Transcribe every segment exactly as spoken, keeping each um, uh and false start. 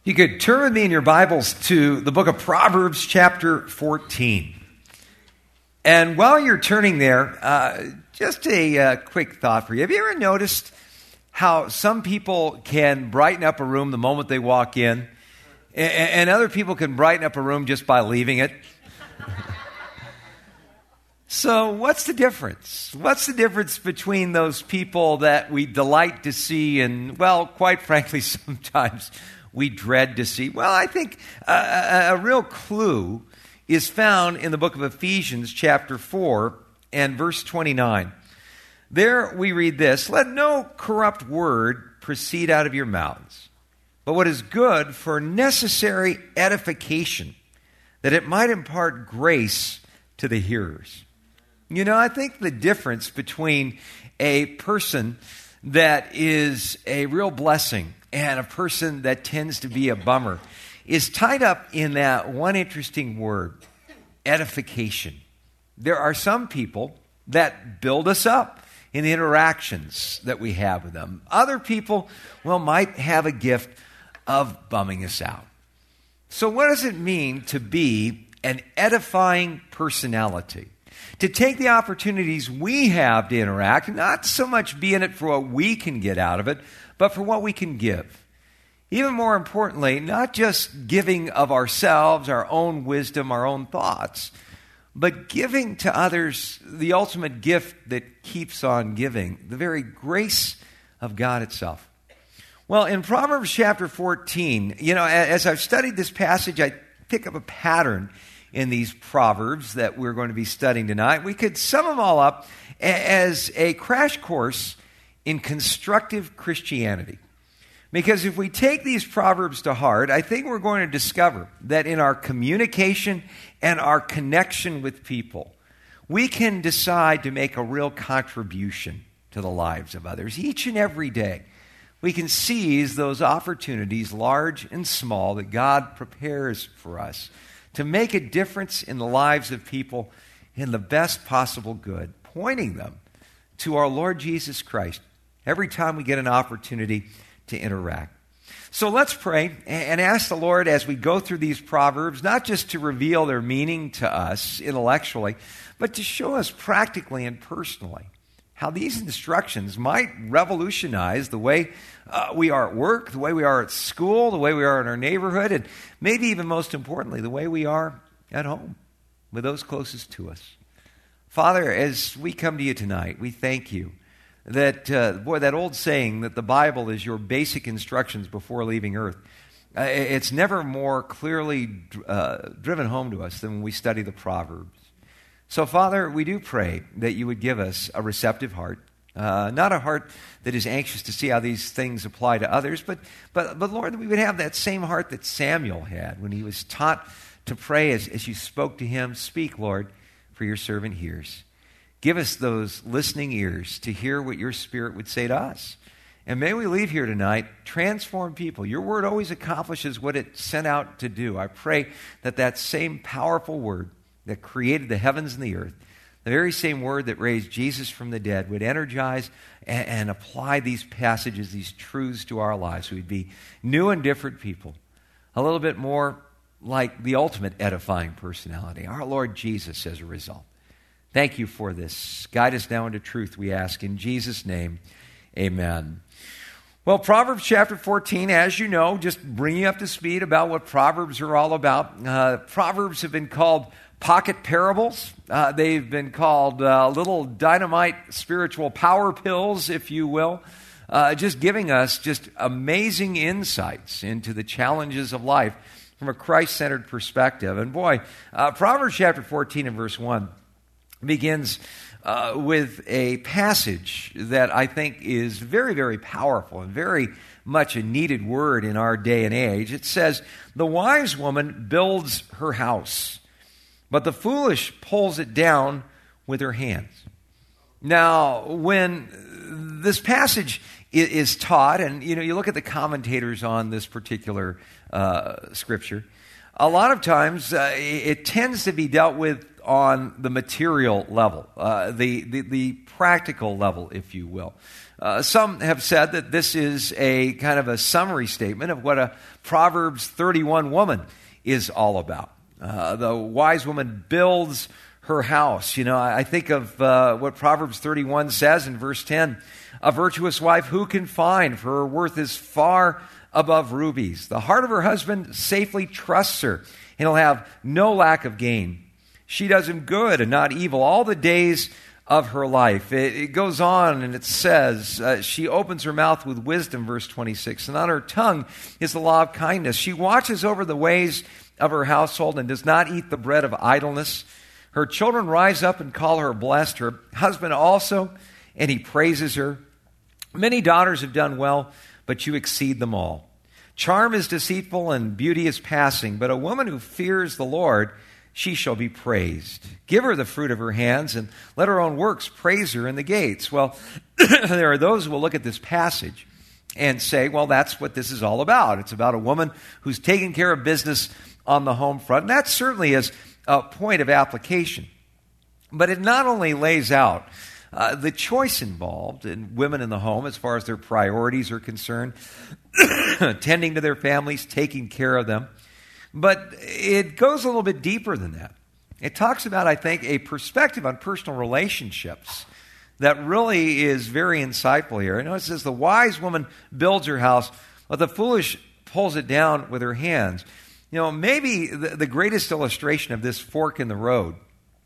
You could turn with me in your Bibles to the book of Proverbs chapter fourteen. And while you're turning there, uh, just a uh, quick thought for you. Have you ever noticed how some people can brighten up a room the moment they walk in, and, and other people can brighten up a room just by leaving it? So what's the difference? What's the difference between those people that we delight to see and, well, quite frankly, sometimes we dread to see? Well, I think a, a, a real clue is found in the book of Ephesians chapter four and verse twenty-nine. There we read this: "Let no corrupt word proceed out of your mouths, but what is good for necessary edification, that it might impart grace to the hearers." You know, I think the difference between a person that is a real blessing and a person that tends to be a bummer is tied up in that one interesting word, edification. There are some people that build us up in the interactions that we have with them. Other people, well, might have a gift of bumming us out. So what does it mean to be an edifying personality? To take the opportunities we have to interact, not so much be in it for what we can get out of it, but for what we can give. Even more importantly, not just giving of ourselves, our own wisdom, our own thoughts, but giving to others the ultimate gift that keeps on giving, the very grace of God itself. Well, in Proverbs chapter fourteen, you know, as I've studied this passage, I pick up a pattern in these Proverbs that we're going to be studying tonight. We could sum them all up as a crash course in constructive Christianity. Because if we take these Proverbs to heart, I think we're going to discover that in our communication and our connection with people, we can decide to make a real contribution to the lives of others each and every day. We can seize those opportunities, large and small, that God prepares for us to make a difference in the lives of people in the best possible good, pointing them to our Lord Jesus Christ every time we get an opportunity to interact. So let's pray and ask the Lord as we go through these Proverbs, not just to reveal their meaning to us intellectually, but to show us practically and personally how these instructions might revolutionize the way uh, we are at work, the way we are at school, the way we are in our neighborhood, and maybe even most importantly, the way we are at home with those closest to us. Father, as we come to you tonight, we thank you that, uh, boy, that old saying that the Bible is your basic instructions before leaving earth, uh, it's never more clearly uh, driven home to us than when we study the Proverbs. So, Father, we do pray that you would give us a receptive heart, uh, not a heart that is anxious to see how these things apply to others, but, but, but Lord, that we would have that same heart that Samuel had when he was taught to pray as, as you spoke to him. Speak, Lord, for your servant hears. Give us those listening ears to hear what your Spirit would say to us. And may we leave here tonight transformed people. Your word always accomplishes what it sent out to do. I pray that that same powerful word that created the heavens and the earth, the very same word that raised Jesus from the dead, would energize and, and apply these passages, these truths to our lives. We'd be new and different people, a little bit more like the ultimate edifying personality, our Lord Jesus, as a result. Thank you for this. Guide us now into truth, we ask. In Jesus' name, amen. Well, Proverbs chapter fourteen, as you know, just bring you up to speed about what Proverbs are all about. Uh, Proverbs have been called pocket parables. Uh, they've been called uh, little dynamite spiritual power pills, if you will, uh, just giving us just amazing insights into the challenges of life from a Christ-centered perspective. And boy, uh, Proverbs chapter fourteen and verse one begins uh, with a passage that I think is very, very powerful and very much a needed word in our day and age. It says, "The wise woman builds her house, but the foolish pulls it down with her hands." Now, when this passage is taught, and you know, you look at the commentators on this particular uh, scripture, a lot of times uh, it tends to be dealt with on the material level, uh, the, the, the practical level, if you will. Uh, some have said that this is a kind of a summary statement of what a Proverbs thirty-one woman is all about. Uh, the wise woman builds her house. You know, I think of uh, what Proverbs thirty-one says in verse ten. A virtuous wife who can find? For her worth is far above rubies. The heart of her husband safely trusts her, and he'll have no lack of gain. She does him good and not evil all the days of her life. It, it goes on and it says, uh, she opens her mouth with wisdom, verse twenty-six, and on her tongue is the law of kindness. She watches over the ways of her household and does not eat the bread of idleness. Her children rise up and call her blessed, her husband also, and he praises her. Many daughters have done well, but you exceed them all. Charm is deceitful and beauty is passing, but a woman who fears the Lord, she shall be praised. Give her the fruit of her hands, and let her own works praise her in the gates. Well, there are those who will look at this passage and say, well, that's what this is all about. It's about a woman who's taking care of business on the home front. And that certainly is a point of application. But it not only lays out uh, the choice involved in women in the home as far as their priorities are concerned, tending to their families, taking care of them, but it goes a little bit deeper than that. It talks about, I think, a perspective on personal relationships that really is very insightful here. You know, it says, the wise woman builds her house, but the foolish pulls it down with her hands. You know, maybe the, the greatest illustration of this fork in the road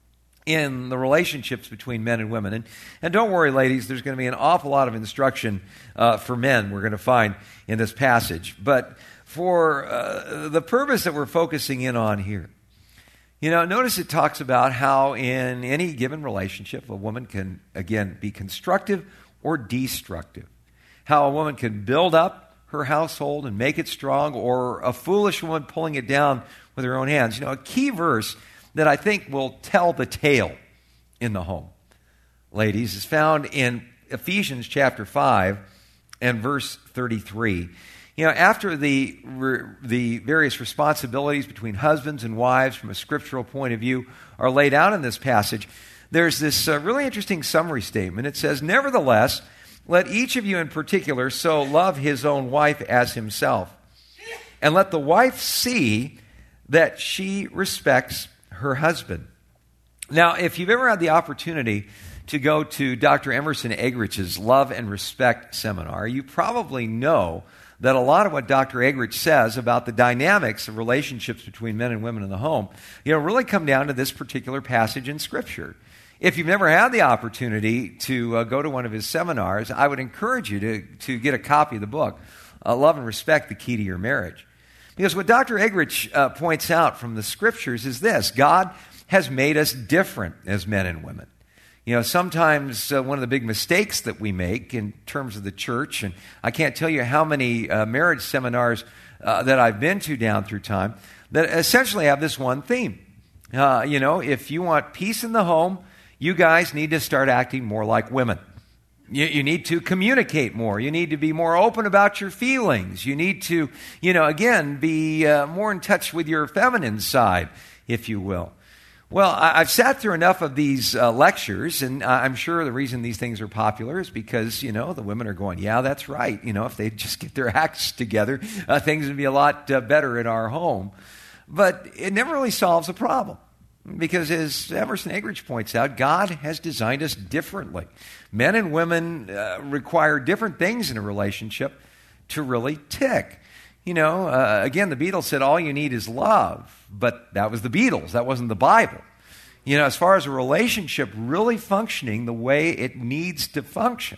in the relationships between men and women. And, and don't worry, ladies, there's going to be an awful lot of instruction uh, for men we're going to find in this passage. But for uh, the purpose that we're focusing in on here, you know, notice it talks about how in any given relationship, a woman can, again, be constructive or destructive. How a woman can build up her household and make it strong, or a foolish woman pulling it down with her own hands. You know, a key verse that I think will tell the tale in the home, ladies, is found in Ephesians chapter five and verse thirty-three. You know, after the the various responsibilities between husbands and wives from a scriptural point of view are laid out in this passage, there's this uh, really interesting summary statement. It says, nevertheless, let each of you in particular so love his own wife as himself, and let the wife see that she respects her husband. Now, if you've ever had the opportunity to go to Doctor Emerson Eggerich's Love and Respect seminar, you probably know that a lot of what Doctor Eggerich says about the dynamics of relationships between men and women in the home, you know, really come down to this particular passage in Scripture. If you've never had the opportunity to uh, go to one of his seminars, I would encourage you to, to get a copy of the book, uh, Love and Respect, The Key to Your Marriage. Because what Doctor Eggerich uh, points out from the Scriptures is this: God has made us different as men and women. You know, sometimes uh, one of the big mistakes that we make in terms of the church, and I can't tell you how many uh, marriage seminars uh, that I've been to down through time, that essentially have this one theme. Uh, you know, if you want peace in the home, you guys need to start acting more like women. You, you need to communicate more. You need to be more open about your feelings. You need to, you know, again, be uh, more in touch with your feminine side, if you will. Well, I, I've sat through enough of these uh, lectures, and I'm sure the reason these things are popular is because, you know, the women are going, yeah, that's right. You know, if they just get their acts together, uh, things would be a lot uh, better in our home. But it never really solves a problem. Because as Emerson Eggerich points out, God has designed us differently. Men and women uh, require different things in a relationship to really tick. You know, uh, again, the Beatles said all you need is love, but that was the Beatles. That wasn't the Bible. You know, as far as a relationship really functioning the way it needs to function,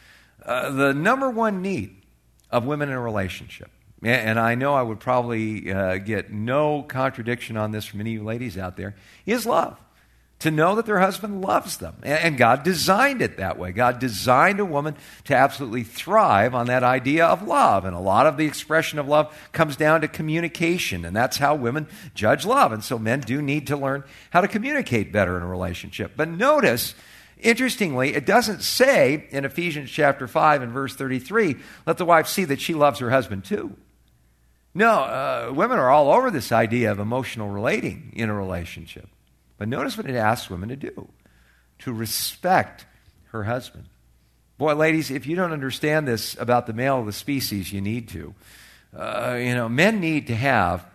uh, the number one need of women in a relationship, and I know I would probably uh, get no contradiction on this from any of you ladies out there, is love. To know that their husband loves them. And God designed it that way. God designed a woman to absolutely thrive on that idea of love. And a lot of the expression of love comes down to communication. And that's how women judge love. And so men do need to learn how to communicate better in a relationship. But notice, interestingly, it doesn't say in Ephesians chapter five and verse thirty-three, let the wife see that she loves her husband too. No, uh, women are all over this idea of emotional relating in a relationship. But notice what it asks women to do, to respect her husband. Boy, ladies, if you don't understand this about the male of the species, you need to. Uh, you know, men need to have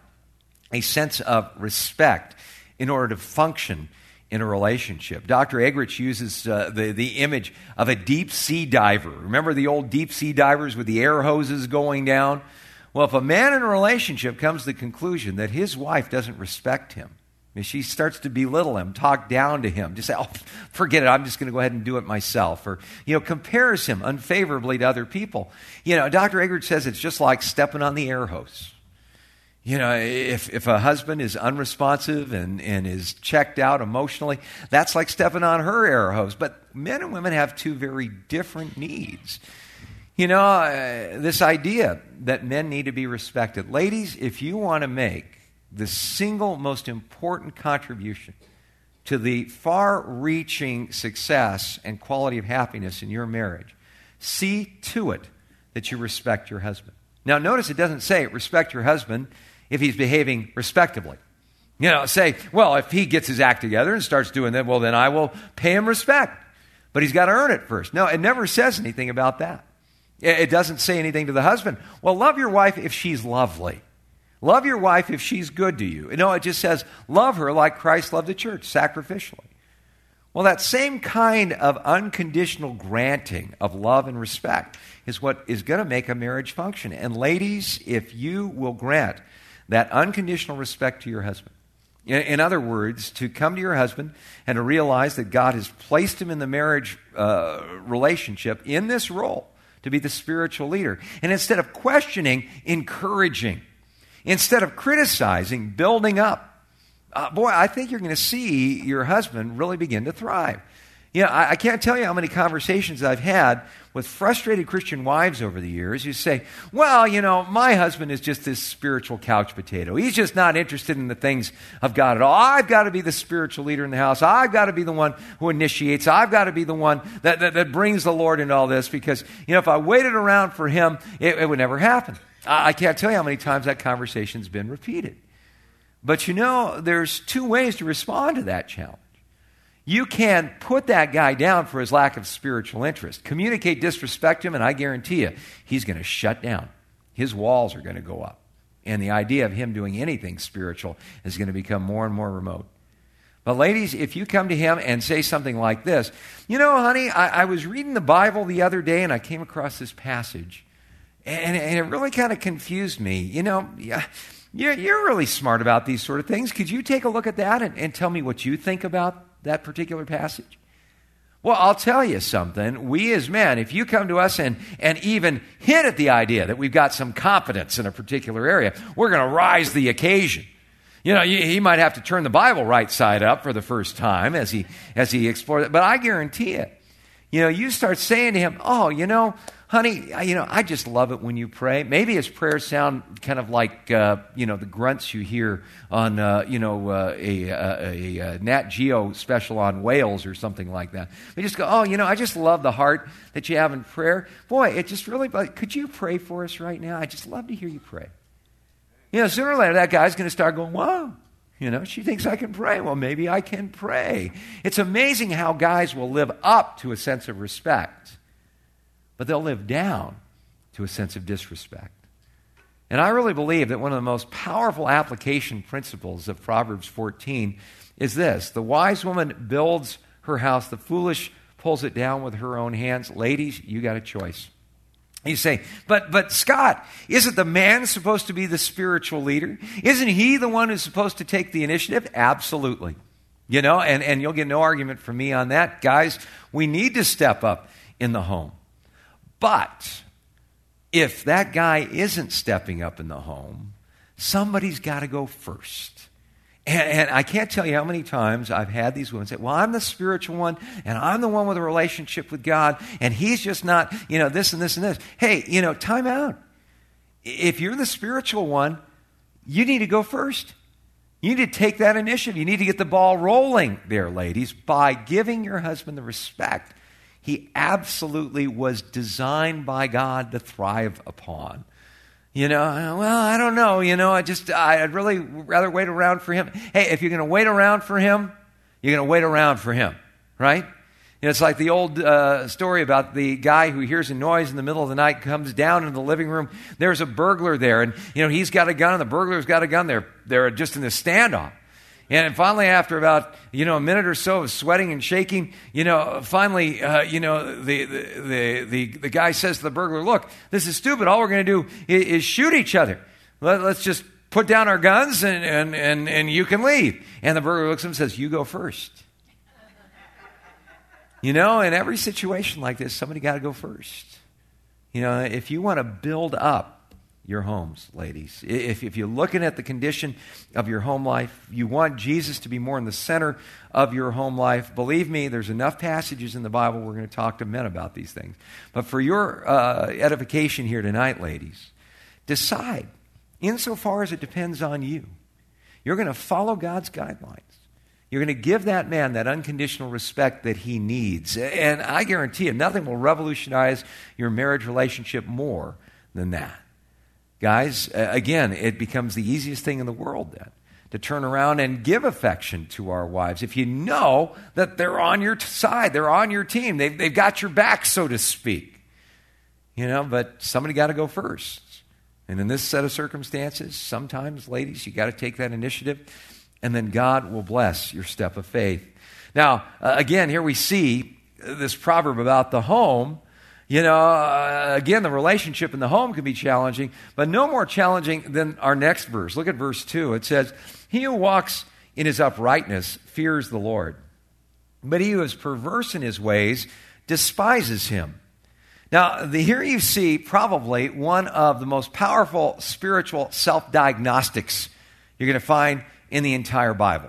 a sense of respect in order to function in a relationship. Doctor Eggerichs uses uh, the, the image of a deep sea diver. Remember the old deep sea divers with the air hoses going down? Well, if a man in a relationship comes to the conclusion that his wife doesn't respect him, and she starts to belittle him, talk down to him, just say, oh, forget it, I'm just going to go ahead and do it myself. Or, you know, compares him unfavorably to other people. You know, Doctor Eggerichs says it's just like stepping on the air hose. You know, if, if a husband is unresponsive and, and is checked out emotionally, that's like stepping on her air hose. But men and women have two very different needs. You know, uh, this idea that men need to be respected. Ladies, if you want to make the single most important contribution to the far-reaching success and quality of happiness in your marriage, see to it that you respect your husband. Now, notice it doesn't say respect your husband if he's behaving respectably. You know, say, well, if he gets his act together and starts doing that, well, then I will pay him respect. But he's got to earn it first. No, it never says anything about that. It doesn't say anything to the husband. Well, love your wife if she's lovely. Love your wife if she's good to you. No, it just says, love her like Christ loved the church, sacrificially. Well, that same kind of unconditional granting of love and respect is what is going to make a marriage function. And ladies, if you will grant that unconditional respect to your husband, in, in other words, to come to your husband and to realize that God has placed him in the marriage uh, relationship in this role to be the spiritual leader. And instead of questioning, encouraging. Instead of criticizing, building up. Uh, boy, I think you're going to see your husband really begin to thrive. You know, I, I can't tell you how many conversations I've had with frustrated Christian wives over the years who say, well, you know, my husband is just this spiritual couch potato. He's just not interested in the things of God at all. I've got to be the spiritual leader in the house. I've got to be the one who initiates. I've got to be the one that, that, that brings the Lord into all this because, you know, if I waited around for him, it, it would never happen. I can't tell you how many times that conversation's been repeated. But you know, there's two ways to respond to that challenge. You can put that guy down for his lack of spiritual interest. Communicate, disrespect him, and I guarantee you, he's going to shut down. His walls are going to go up. And the idea of him doing anything spiritual is going to become more and more remote. But ladies, if you come to him and say something like this, you know, honey, I, I was reading the Bible the other day and I came across this passage. And, and it really kind of confused me. You know, yeah, you're, you're really smart about these sort of things. Could you take a look at that and, and tell me what you think about that particular passage? Well, I'll tell you something. We as men, if you come to us and, and even hint at the idea that we've got some competence in a particular area, we're going to rise the occasion. You know, he might have to turn the Bible right side up for the first time as he as he explores it. But I guarantee it. You know, you start saying to him, oh, you know, honey, you know, I just love it when you pray. Maybe his prayers sound kind of like, uh, you know, the grunts you hear on, uh, you know, uh, a, a, a Nat Geo special on whales or something like that. They just go, oh, you know, I just love the heart that you have in prayer. Boy, it just really, like, could you pray for us right now? I just love to hear you pray. You know, sooner or later, that guy's going to start going, wow. You know, she thinks I can pray. Well, maybe I can pray. It's amazing how guys will live up to a sense of respect, but they'll live down to a sense of disrespect. And I really believe that one of the most powerful application principles of Proverbs fourteen is this. The wise woman builds her house. The foolish pulls it down with her own hands. Ladies, you got a choice. You say, but but Scott, isn't the man supposed to be the spiritual leader? Isn't he the one who's supposed to take the initiative? Absolutely. You know, and, and you'll get no argument from me on that. Guys, we need to step up in the home. But if that guy isn't stepping up in the home, somebody's got to go first. And, and I can't tell you how many times I've had these women say, well, I'm the spiritual one, and I'm the one with a relationship with God, and he's just not, you know, this and this and this. Hey, you know, time out. If you're the spiritual one, you need to go first. You need to take that initiative. You need to get the ball rolling there, ladies, by giving your husband the respect he absolutely was designed by God to thrive upon. You know, well, I don't know. You know, I just, I'd really rather wait around for him. Hey, if you're going to wait around for him, You're going to wait around for him, right? You know, it's like the old uh, story about the guy who hears a noise in the middle of the night, comes down into the living room. There's a burglar there, and you know he's got a gun, and the burglar's got a gun. They're they're just in this standoff. And finally, after about you know a minute or so of sweating and shaking, you know, finally, uh, you know, the, the the the the guy says to the burglar, "Look, this is stupid. All we're going to do is, is shoot each other. Let, let's just put down our guns, and and and and you can leave." And the burglar looks at him and says, "You go first." You know, in every situation like this, somebody got to go first. You know, if you want to build up your homes, ladies, if, if you're looking at the condition of your home life, you want Jesus to be more in the center of your home life, believe me, there's enough passages in the Bible. We're going to talk to men about these things. But for your uh, edification here tonight, ladies, decide, insofar as it depends on you, you're going to follow God's guidelines. You're going to give that man that unconditional respect that he needs. And I guarantee you, nothing will revolutionize your marriage relationship more than that. Guys, again, it becomes the easiest thing in the world then to turn around and give affection to our wives. If you know that they're on your side, they're on your team, they've, they've got your back, so to speak. You know, but somebody got to go first. And in this set of circumstances, sometimes, ladies, you got to take that initiative. And then God will bless your step of faith. Now, uh, again, here we see this proverb about the home. You know, uh, again, the relationship in the home can be challenging, but no more challenging than our next verse. Look at verse two. It says, "He who walks in his uprightness fears the Lord, but he who is perverse in his ways despises him." Now, the, here you see probably one of the most powerful spiritual self-diagnostics you're going to find in the entire Bible.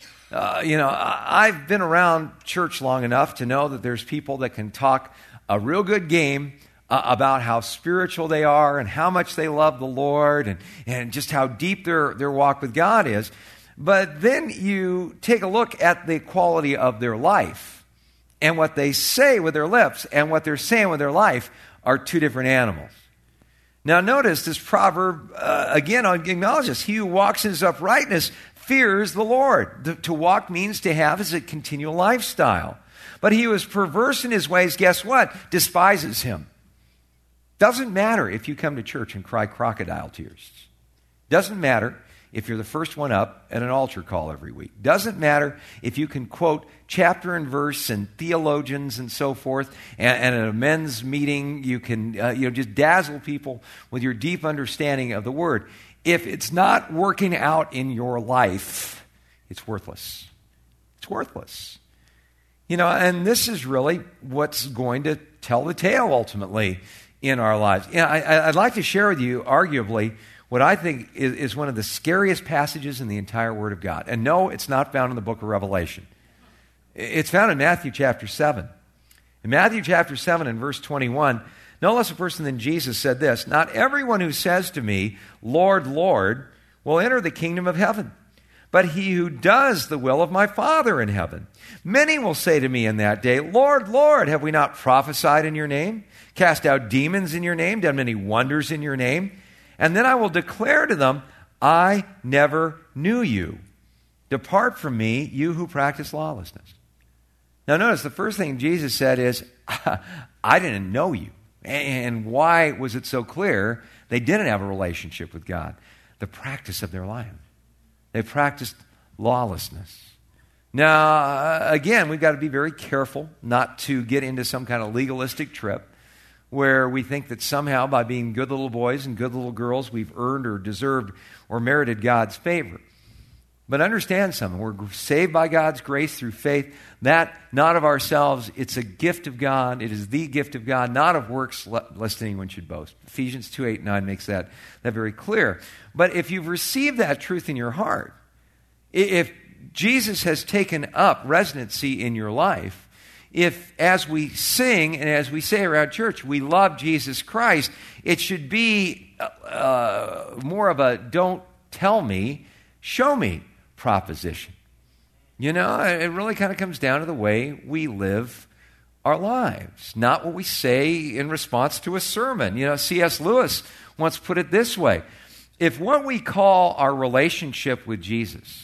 Uh, you know, I've been around church long enough to know that there's people that can talk a real good game uh, about how spiritual they are and how much they love the Lord and, and just how deep their, their walk with God is. But then you take a look at the quality of their life, and what they say with their lips and what they're saying with their life are two different animals. Now notice this proverb, uh, again, acknowledges, "He who walks in his uprightness fears the Lord." The, to walk means to have is a continual lifestyle. But he who is perverse in his ways, guess what? Despises him. Doesn't matter if you come to church and cry crocodile tears. Doesn't matter if you're the first one up at an altar call every week. Doesn't matter if you can quote chapter and verse and theologians and so forth, and, and at a men's meeting you can uh, you know just dazzle people with your deep understanding of the Word. If it's not working out in your life, it's worthless. It's worthless. You know, and this is really what's going to tell the tale ultimately in our lives. Yeah, I, I'd like to share with you, arguably, what I think is, is one of the scariest passages in the entire Word of God. And no, it's not found in the book of Revelation. It's found in Matthew chapter seven. In Matthew chapter seven and verse twenty-one, no less a person than Jesus said this, "Not everyone who says to me, 'Lord, Lord,' will enter the kingdom of heaven, but he who does the will of my Father in heaven. Many will say to me in that day, 'Lord, Lord, have we not prophesied in your name, cast out demons in your name, done many wonders in your name?' And then I will declare to them, 'I never knew you. Depart from me, you who practice lawlessness.'" Now notice the first thing Jesus said is, "I didn't know you." And why was it so clear? They didn't have a relationship with God. The practice of their life. They practiced lawlessness. Now, again, we've got to be very careful not to get into some kind of legalistic trip where we think that somehow by being good little boys and good little girls, we've earned or deserved or merited God's favor. But understand something. We're saved by God's grace through faith. That, not of ourselves, it's a gift of God. It is the gift of God, not of works, lest anyone should boast. Ephesians two, eight, nine makes that, that very clear. But if you've received that truth in your heart, if Jesus has taken up residency in your life, if as we sing and as we say around church, we love Jesus Christ, it should be uh, more of a don't tell me, show me proposition. You know, it really kind of comes down to the way we live our lives, not what we say in response to a sermon. You know, C S Lewis once put it this way: if what we call our relationship with Jesus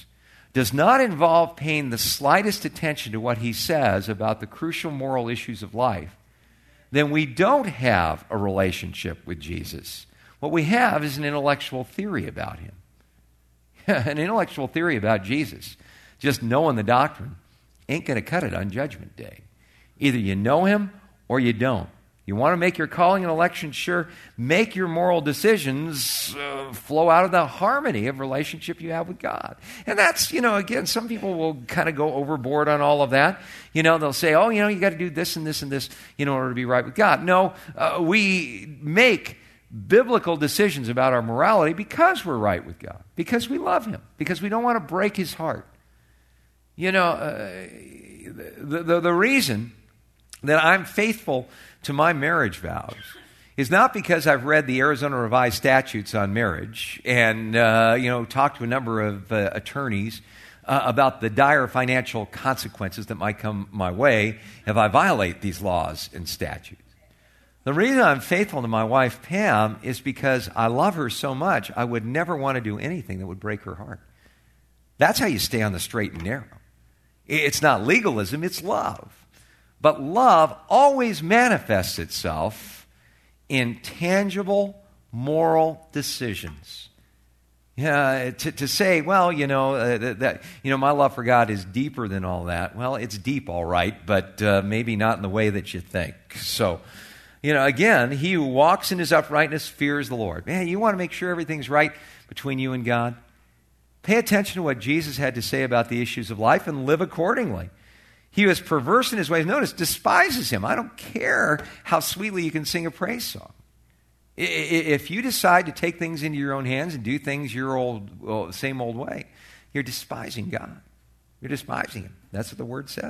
does not involve paying the slightest attention to what he says about the crucial moral issues of life, then we don't have a relationship with Jesus. What we have is an intellectual theory about him. An intellectual theory about Jesus, just knowing the doctrine, ain't going to cut it on Judgment Day. Either you know him or you don't. You want to make your calling and election sure, make your moral decisions uh, flow out of the harmony of relationship you have with God. And that's, you know, again, some people will kind of go overboard on all of that. You know, they'll say, oh, you know, you got to do this and this and this in order to be right with God. No, uh, we make biblical decisions about our morality because we're right with God, because we love him, because we don't want to break his heart. You know, uh, the, the, the reason that I'm faithful to my marriage vows is not because I've read the Arizona Revised Statutes on marriage and, uh, you know, talked to a number of uh, attorneys uh, about the dire financial consequences that might come my way if I violate these laws and statutes. The reason I'm faithful to my wife, Pam, is because I love her so much, I would never want to do anything that would break her heart. That's how you stay on the straight and narrow. It's not legalism, it's love. But love always manifests itself in tangible moral decisions. Yeah, to, to say, well, you know, uh, that, that you know, my love for God is deeper than all that. Well, it's deep, all right, but uh, maybe not in the way that you think. So, you know, again, he who walks in his uprightness fears the Lord. Man, you want to make sure everything's right between you and God? Pay attention to what Jesus had to say about the issues of life and live accordingly. He was perverse in his ways. Notice, despises him. I don't care how sweetly you can sing a praise song. If you decide to take things into your own hands and do things your old, well, same old way, you're despising God. You're despising him. That's what the word says.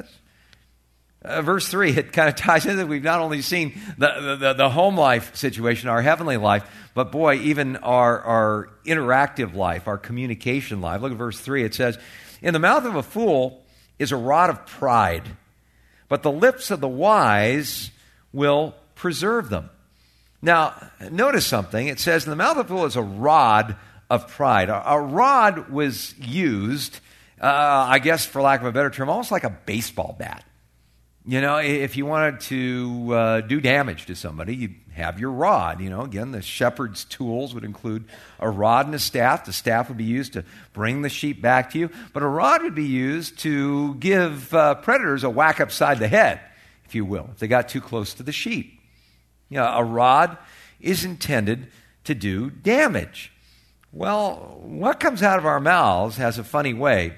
Uh, verse three, it kind of ties in that we've not only seen the, the, the home life situation, our heavenly life, but boy, even our, our interactive life, our communication life. Look at verse three. It says, in the mouth of a fool is a rod of pride, but the lips of the wise will preserve them. Now, notice something. It says, in the mouth of a fool is a rod of pride. A, a rod was used, uh, I guess for lack of a better term, almost like a baseball bat. You know, if you wanted to uh, do damage to somebody, you'd have your rod. You know, again, the shepherd's tools would include a rod and a staff. The staff would be used to bring the sheep back to you. But a rod would be used to give uh, predators a whack upside the head, if you will, if they got too close to the sheep. You know, a rod is intended to do damage. Well, what comes out of our mouths has a funny way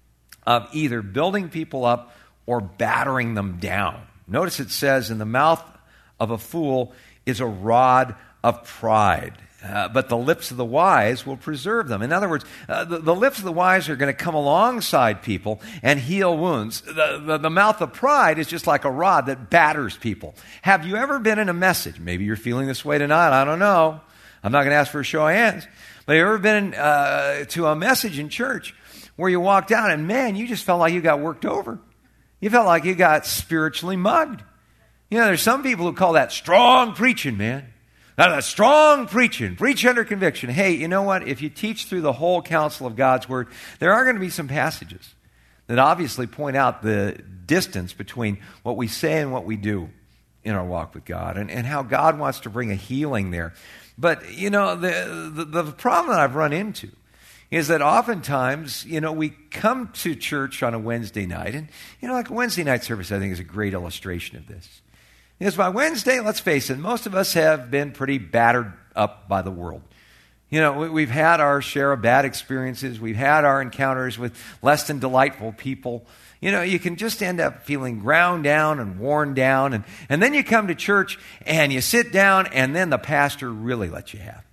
of either building people up or battering them down. Notice it says, in the mouth of a fool is a rod of pride, uh, but the lips of the wise will preserve them. In other words, uh, the, the lips of the wise are going to come alongside people and heal wounds. The, the, the mouth of pride is just like a rod that batters people. Have you ever been in a message? Maybe you're feeling this way tonight. I don't know. I'm not going to ask for a show of hands. But have you ever been uh, to a message in church where you walked out and, man, you just felt like you got worked over? You felt like you got spiritually mugged. You know, there's some people who call that strong preaching, man. Now, that's strong preaching. Preach under conviction. Hey, you know what? If you teach through the whole counsel of God's Word, there are going to be some passages that obviously point out the distance between what we say and what we do in our walk with God, and, and how God wants to bring a healing there. But, you know, the, the, the problem that I've run into is that oftentimes, you know, we come to church on a Wednesday night, and, you know, like a Wednesday night service, I think, is a great illustration of this. Because by Wednesday, let's face it, most of us have been pretty battered up by the world. You know, we, we've had our share of bad experiences. We've had our encounters with less than delightful people. You know, you can just end up feeling ground down and worn down, and, and then you come to church, and you sit down, and then the pastor really lets you have it.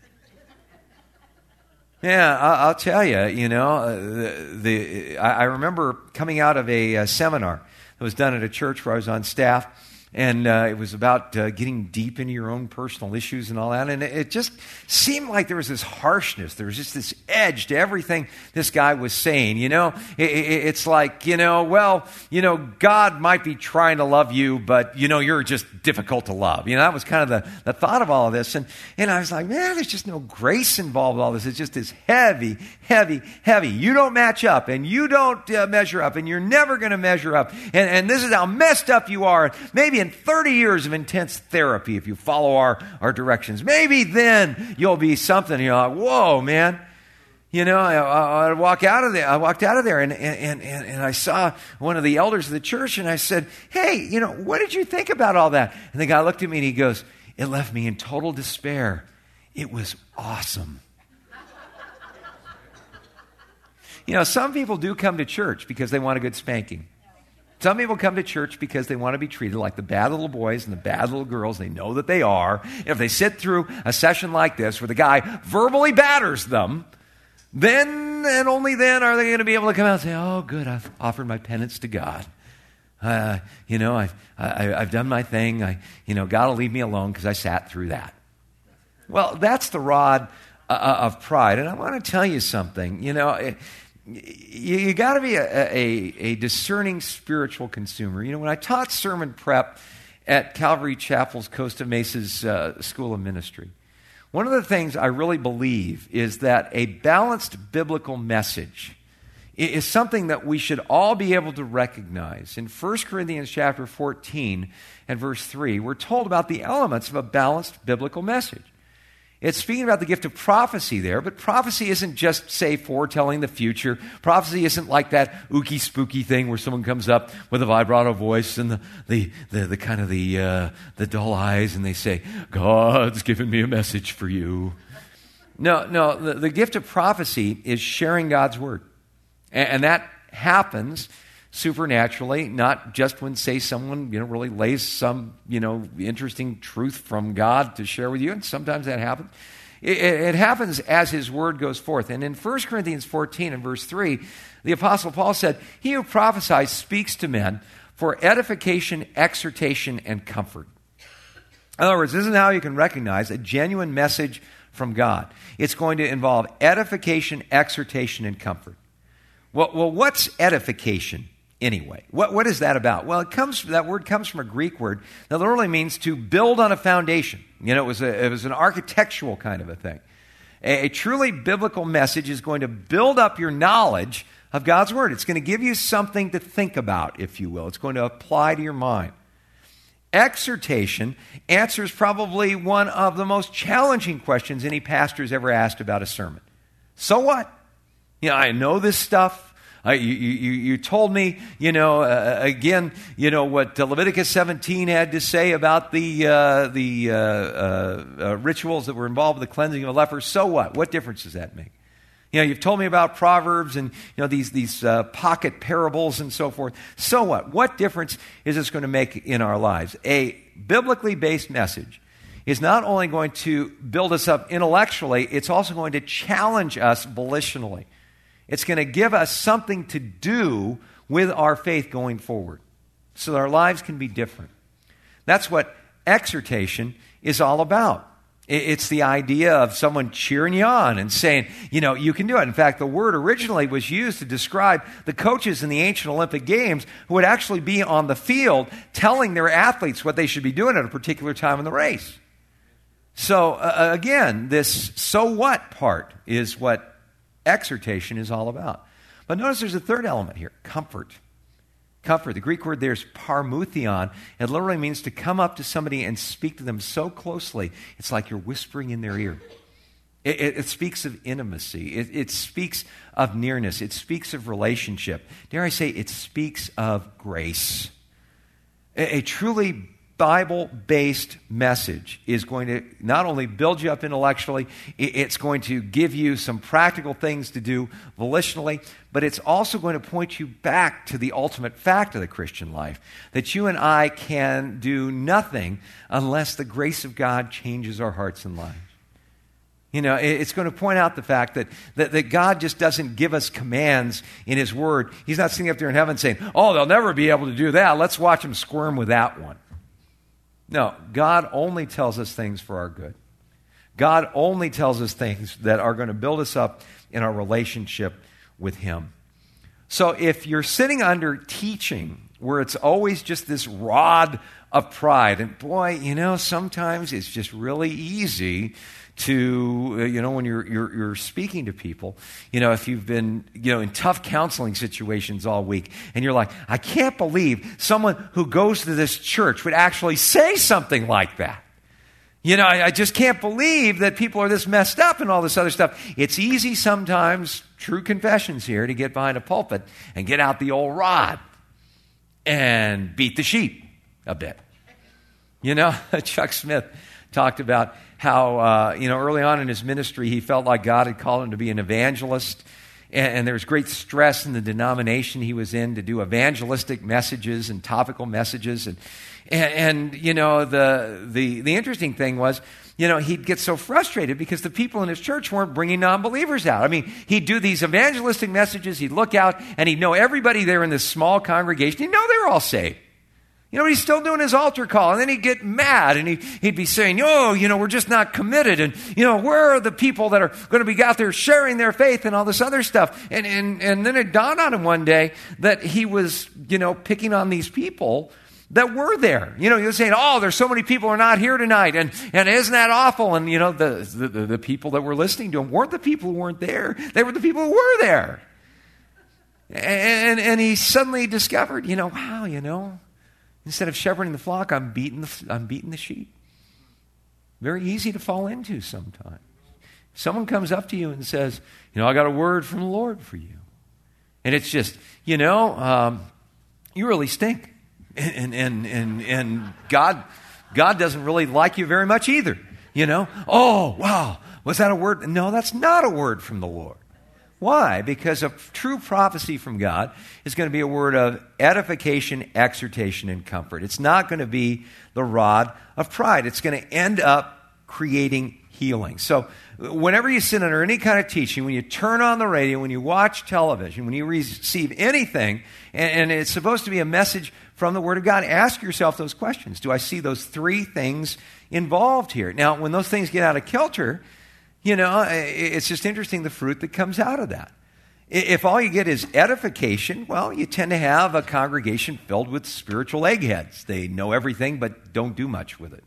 Yeah, I'll tell you, you know, the, the I remember coming out of a, a seminar that was done at a church where I was on staff, and uh, it was about uh, getting deep into your own personal issues and all that. And it, it just seemed like there was this harshness. There was just this edge to everything this guy was saying. You know, it, it, it's like, you know, well, you know, God might be trying to love you, but, you know, you're just difficult to love. You know, that was kind of the, the thought of all of this. And, and I was like, man, there's just no grace involved in all this. It's just this heavy, heavy, heavy. You don't match up, and you don't uh, measure up, and you're never going to measure up. And, and this is how messed up you are. Maybe in thirty years of intense therapy, if you follow our, our directions, maybe then you'll be something. You're like, whoa, man. You know, I, I, I walk out of there. I walked out of there, and, and, and, and I saw one of the elders of the church, and I said, hey, you know, what did you think about all that? And the guy looked at me, and he goes, it left me in total despair. It was awesome. You know, some people do come to church because they want a good spanking. Some people come to church because they want to be treated like the bad little boys and the bad little girls. They know that they are. And if they sit through a session like this where the guy verbally batters them, then and only then are they going to be able to come out and say, oh, good, I've offered my penance to God. Uh, you know, I've, I, I've done my thing. I, you know, God will leave me alone because I sat through that. Well, that's the rod uh, of pride. And I want to tell you something. You know, it, You, you got to be a, a, a discerning spiritual consumer. You know, when I taught sermon prep at Calvary Chapel's Costa Mesa's uh, School of Ministry, one of the things I really believe is that a balanced biblical message is something that we should all be able to recognize. In First Corinthians chapter fourteen and verse three, we're told about the elements of a balanced biblical message. It's speaking about the gift of prophecy there, but prophecy isn't just, say, foretelling the future. Prophecy isn't like that ooky spooky thing where someone comes up with a vibrato voice and the the, the, the kind of the uh, the dull eyes, and they say, God's given me a message for you. No, no, the, the gift of prophecy is sharing God's word. And, and that happens supernaturally, not just when, say, someone, you know, really lays some, you know, interesting truth from God to share with you, and sometimes that happens. It, it happens as his word goes forth. And in First Corinthians fourteen and verse three, the Apostle Paul said, he who prophesies speaks to men for edification, exhortation, and comfort. In other words, this is how you can recognize a genuine message from God. It's going to involve edification, exhortation, and comfort. Well, well what's edification? Anyway, what, what is that about? Well, it comes that word comes from a Greek word that literally means to build on a foundation. You know, it was a, it was an architectural kind of a thing. A, a truly biblical message is going to build up your knowledge of God's word. It's going to give you something to think about, if you will. It's going to apply to your mind. Exhortation answers probably one of the most challenging questions any pastor has ever asked about a sermon. So what? You know, I know this stuff. Uh, you, you, you told me, you know, uh, again, you know, what Leviticus seventeen had to say about the uh, the uh, uh, uh, rituals that were involved with the cleansing of a leper. So what? What difference does that make? You know, you've told me about Proverbs and, you know, these, these uh, pocket parables and so forth. So what? What difference is this going to make in our lives? A biblically based message is not only going to build us up intellectually, it's also going to challenge us volitionally. It's going to give us something to do with our faith going forward so that our lives can be different. That's what exhortation is all about. It's the idea of someone cheering you on and saying, you know, you can do it. In fact, the word originally was used to describe the coaches in the ancient Olympic Games who would actually be on the field telling their athletes what they should be doing at a particular time in the race. So, uh, again, this so what part is what exhortation is all about. But notice there's a third element here, comfort. Comfort. The Greek word there is parmuthion. It literally means to come up to somebody and speak to them so closely, it's like you're whispering in their ear. It, it, it speaks of intimacy. It, it speaks of nearness. It speaks of relationship. Dare I say, it speaks of grace. A, a truly Bible-based message is going to not only build you up intellectually, it's going to give you some practical things to do volitionally, but it's also going to point you back to the ultimate fact of the Christian life, that you and I can do nothing unless the grace of God changes our hearts and lives. You know, it's going to point out the fact that, that, that God just doesn't give us commands in His Word. He's not sitting up there in heaven saying, oh, they'll never be able to do that. Let's watch them squirm with that one. No, God only tells us things for our good. God only tells us things that are going to build us up in our relationship with Him. So if you're sitting under teaching where it's always just this rod of pride, and boy, you know, sometimes it's just really easy to, uh, you know, when you're, you're you're speaking to people, you know, if you've been, you know, in tough counseling situations all week, and you're like, I can't believe someone who goes to this church would actually say something like that. You know, I, I just can't believe that people are this messed up and all this other stuff. It's easy sometimes, true confessions here, to get behind a pulpit and get out the old rod and beat the sheep a bit. You know, Chuck Smith talked about how, uh, you know, early on in his ministry, he felt like God had called him to be an evangelist. And, and there was great stress in the denomination he was in to do evangelistic messages and topical messages. And, and, and you know, the, the, the interesting thing was, you know, he'd get so frustrated because the people in his church weren't bringing non-believers out. I mean, he'd do these evangelistic messages, he'd look out, and he'd know everybody there in this small congregation. He'd know they were all saved. You know, he's still doing his altar call, and then he'd get mad, and he, he'd be saying, oh, you know, we're just not committed, and, you know, where are the people that are going to be out there sharing their faith and all this other stuff? And, and, and then it dawned on him one day that he was, you know, picking on these people that were there. You know, he was saying, oh, there's so many people who are not here tonight, and, and isn't that awful? And, you know, the, the, the people that were listening to him weren't the people who weren't there. They were the people who were there. And, and he suddenly discovered, you know, wow, you know, instead of shepherding the flock, I'm beating the, I'm beating the sheep. Very easy to fall into sometimes. Someone comes up to you and says, you know, I got a word from the Lord for you. And it's just, you know, um, you really stink. And, and, and, and God, God doesn't really like you very much either. You know, oh, wow, was that a word? No, that's not a word from the Lord. Why? Because a true prophecy from God is going to be a word of edification, exhortation, and comfort. It's not going to be the rod of pride. It's going to end up creating healing. So whenever you sit under any kind of teaching, when you turn on the radio, when you watch television, when you receive anything, and, and it's supposed to be a message from the Word of God, ask yourself those questions. Do I see those three things involved here? Now, when those things get out of kilter, you know, it's just interesting the fruit that comes out of that. If all you get is edification, well, you tend to have a congregation filled with spiritual eggheads. They know everything but don't do much with it.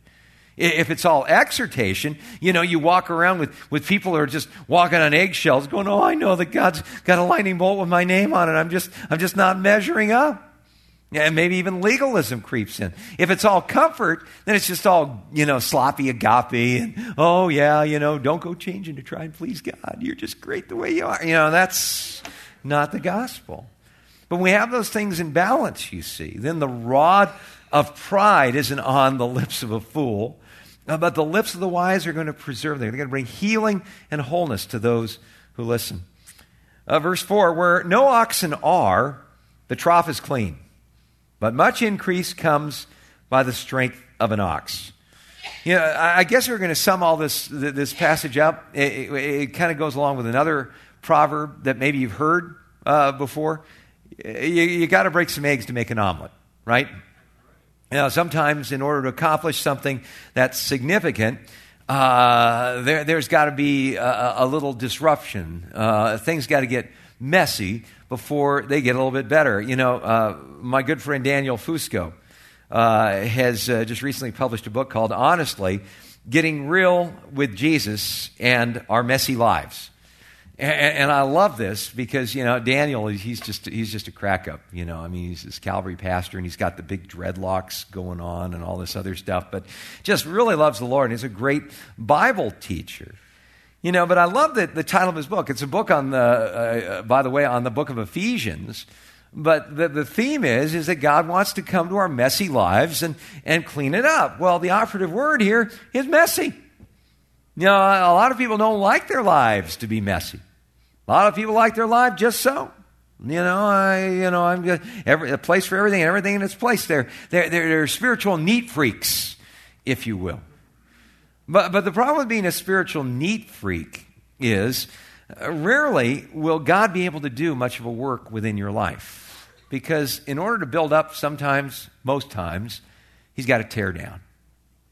If it's all exhortation, you know, you walk around with, with people who are just walking on eggshells going, oh, I know that God's got a lightning bolt with my name on it. I'm just, I'm just not measuring up. And maybe even legalism creeps in. If it's all comfort, then it's just all, you know, sloppy agape. And, oh, yeah, you know, don't go changing to try and please God. You're just great the way you are. You know, that's not the gospel. But when we have those things in balance, you see, then the rod of pride isn't on the lips of a fool, but the lips of the wise are going to preserve them. They're going to bring healing and wholeness to those who listen. Uh, verse four, where no oxen are, the trough is clean. But much increase comes by the strength of an ox. You know, I guess we're going to sum all this this passage up. It, it, it kind of goes along with another proverb that maybe you've heard uh, before. You, you got to break some eggs to make an omelet, right? You know, sometimes in order to accomplish something that's significant, uh, there, there's got to be a, a little disruption. Uh, things got to get messy before they get a little bit better. You know, uh, my good friend Daniel Fusco uh, has uh, just recently published a book called Honestly, Getting Real with Jesus and Our Messy Lives. And, and I love this because, you know, Daniel, he's just he's just a crack up. You know, I mean, he's this Calvary pastor and he's got the big dreadlocks going on and all this other stuff, but just really loves the Lord and he's a great Bible teacher. You know, but I love the, the title of his book. It's a book on the, uh, by the way, on the book of Ephesians. But the, the theme is, is that God wants to come to our messy lives and, and clean it up. Well, the operative word here is messy. You know, a lot of people don't like their lives to be messy. A lot of people like their life just so. You know, I, you know, I'm just, every, a place for everything and everything in its place. They're, they're, they're, they're spiritual neat freaks, if you will. But but the problem with being a spiritual neat freak is uh, rarely will God be able to do much of a work within your life. Because in order to build up sometimes, most times, he's got to tear down.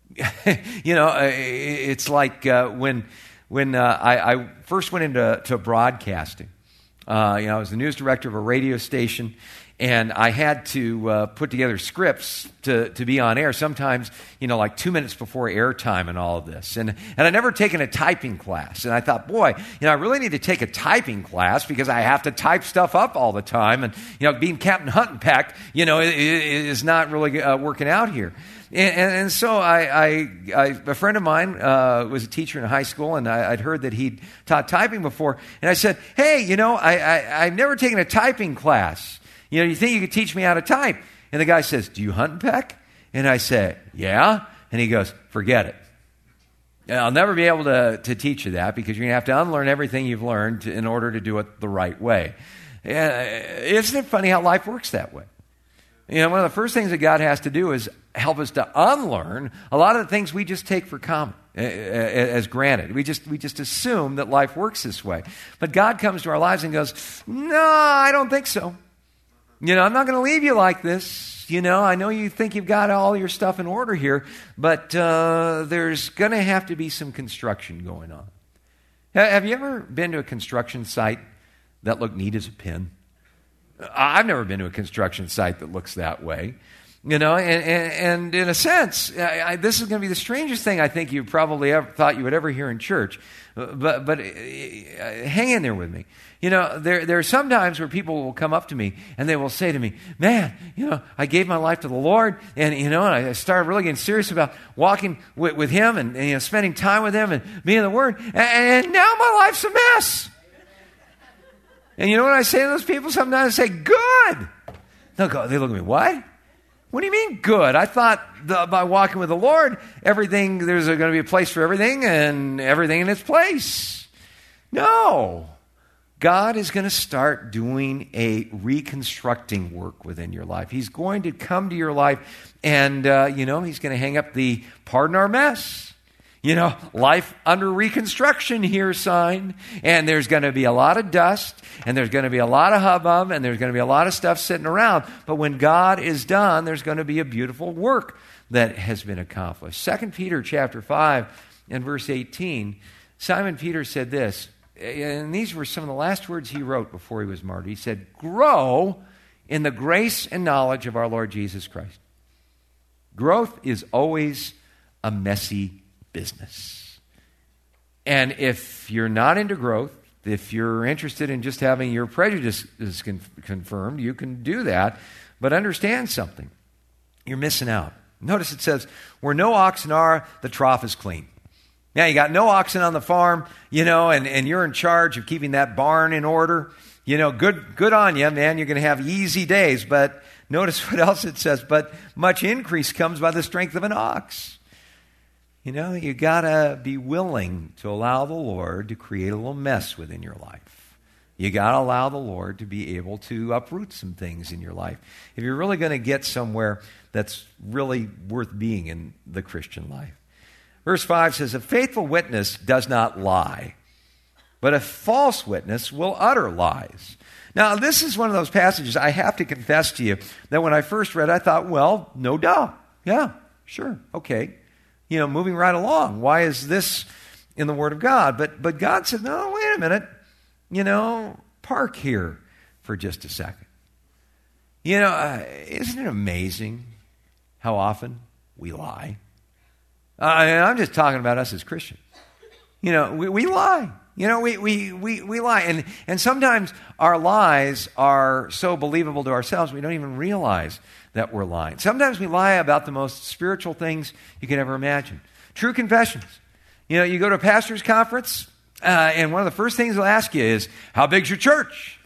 You know, uh, it's like uh, when when uh, I, I first went into to broadcasting. Uh, you know, I was the news director of a radio station, and I had to uh, put together scripts to, to be on air, sometimes, you know, like two minutes before airtime and all of this. And, and I'd never taken a typing class. And I thought, boy, you know, I really need to take a typing class because I have to type stuff up all the time. And, you know, being Captain Huntenpeck, you know, is not really uh, working out here. And, and, and so I, I, I, a friend of mine uh, was a teacher in high school, and I, I'd heard that he'd taught typing before. And I said, hey, you know, I, I, I've never taken a typing class. You know, you think you could teach me how to type? And the guy says, do you hunt and peck? And I say, yeah. And he goes, forget it. I'll never be able to, to teach you that because you're going to have to unlearn everything you've learned to, in order to do it the right way. Uh, isn't it funny how life works that way? You know, one of the first things that God has to do is help us to unlearn a lot of the things we just take for common, as granted. We just we just assume that life works this way. But God comes to our lives and goes, no, I don't think so. You know, I'm not going to leave you like this. You know, I know you think you've got all your stuff in order here, but uh, there's going to have to be some construction going on. Have you ever been to a construction site that looked neat as a pin? I've never been to a construction site that looks that way. You know, and, and, and in a sense, I, I, this is going to be the strangest thing I think you probably ever thought you would ever hear in church. But but uh, hang in there with me. You know, there there are some times where people will come up to me and they will say to me, man, you know, I gave my life to the Lord, and, you know, and I started really getting serious about walking with, with Him and, and, you know, spending time with Him and being in the Word, and, and now my life's a mess. And you know what I say to those people? Sometimes I say, good. They'll go, they look at me, what? What do you mean good? I thought the, by walking with the Lord, everything, there's going to be a place for everything and everything in its place. No. God is going to start doing a reconstructing work within your life. He's going to come to your life and, uh, you know, He's going to hang up the pardon our mess. You know, life under reconstruction here sign. And there's going to be a lot of dust, and there's going to be a lot of hubbub, and there's going to be a lot of stuff sitting around. But when God is done, there's going to be a beautiful work that has been accomplished. Second Peter chapter five and verse eighteen, Simon Peter said this, and these were some of the last words he wrote before he was martyred. He said, grow in the grace and knowledge of our Lord Jesus Christ. Growth is always a messy business. And if you're not into growth, if you're interested in just having your prejudices con- confirmed, you can do that. But understand something. You're missing out. Notice it says, where no oxen are, the trough is clean. Now, you got no oxen on the farm, you know, and, and you're in charge of keeping that barn in order. You know, good, good on you, man. You're going to have easy days. But notice what else it says. But much increase comes by the strength of an ox. You know, you got to be willing to allow the Lord to create a little mess within your life. You got to allow the Lord to be able to uproot some things in your life. If you're really going to get somewhere that's really worth being in the Christian life. Verse five says, a faithful witness does not lie, but a false witness will utter lies. Now, this is one of those passages I have to confess to you that when I first read it, I thought, well, no doubt. Yeah, sure, okay. You know, moving right along. Why is this in the Word of God? But but God said, no, wait a minute. You know, park here for just a second. You know, uh, isn't it amazing how often we lie? Uh, and I'm just talking about us as Christians. You know, we, we lie. You know, we, we, we, we lie. And, and sometimes our lies are so believable to ourselves, we don't even realize that we're lying. Sometimes we lie about the most spiritual things you can ever imagine. True confessions. You know, you go to a pastor's conference, uh, and one of the first things they'll ask you is, how big's your church?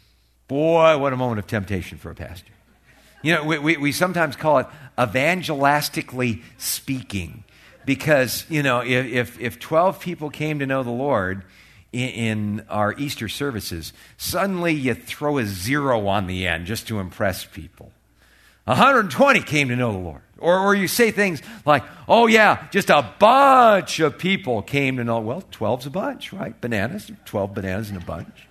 Boy, what a moment of temptation for a pastor. You know, we, we, we sometimes call it evangelistically speaking. Because, you know, if, if, if twelve people came to know the Lord in, in our Easter services, suddenly you throw a zero on the end just to impress people. one hundred twenty came to know the Lord. Or, or you say things like, oh yeah, just a bunch of people came to know. Well, twelve's a bunch, right? Bananas, twelve bananas in a bunch.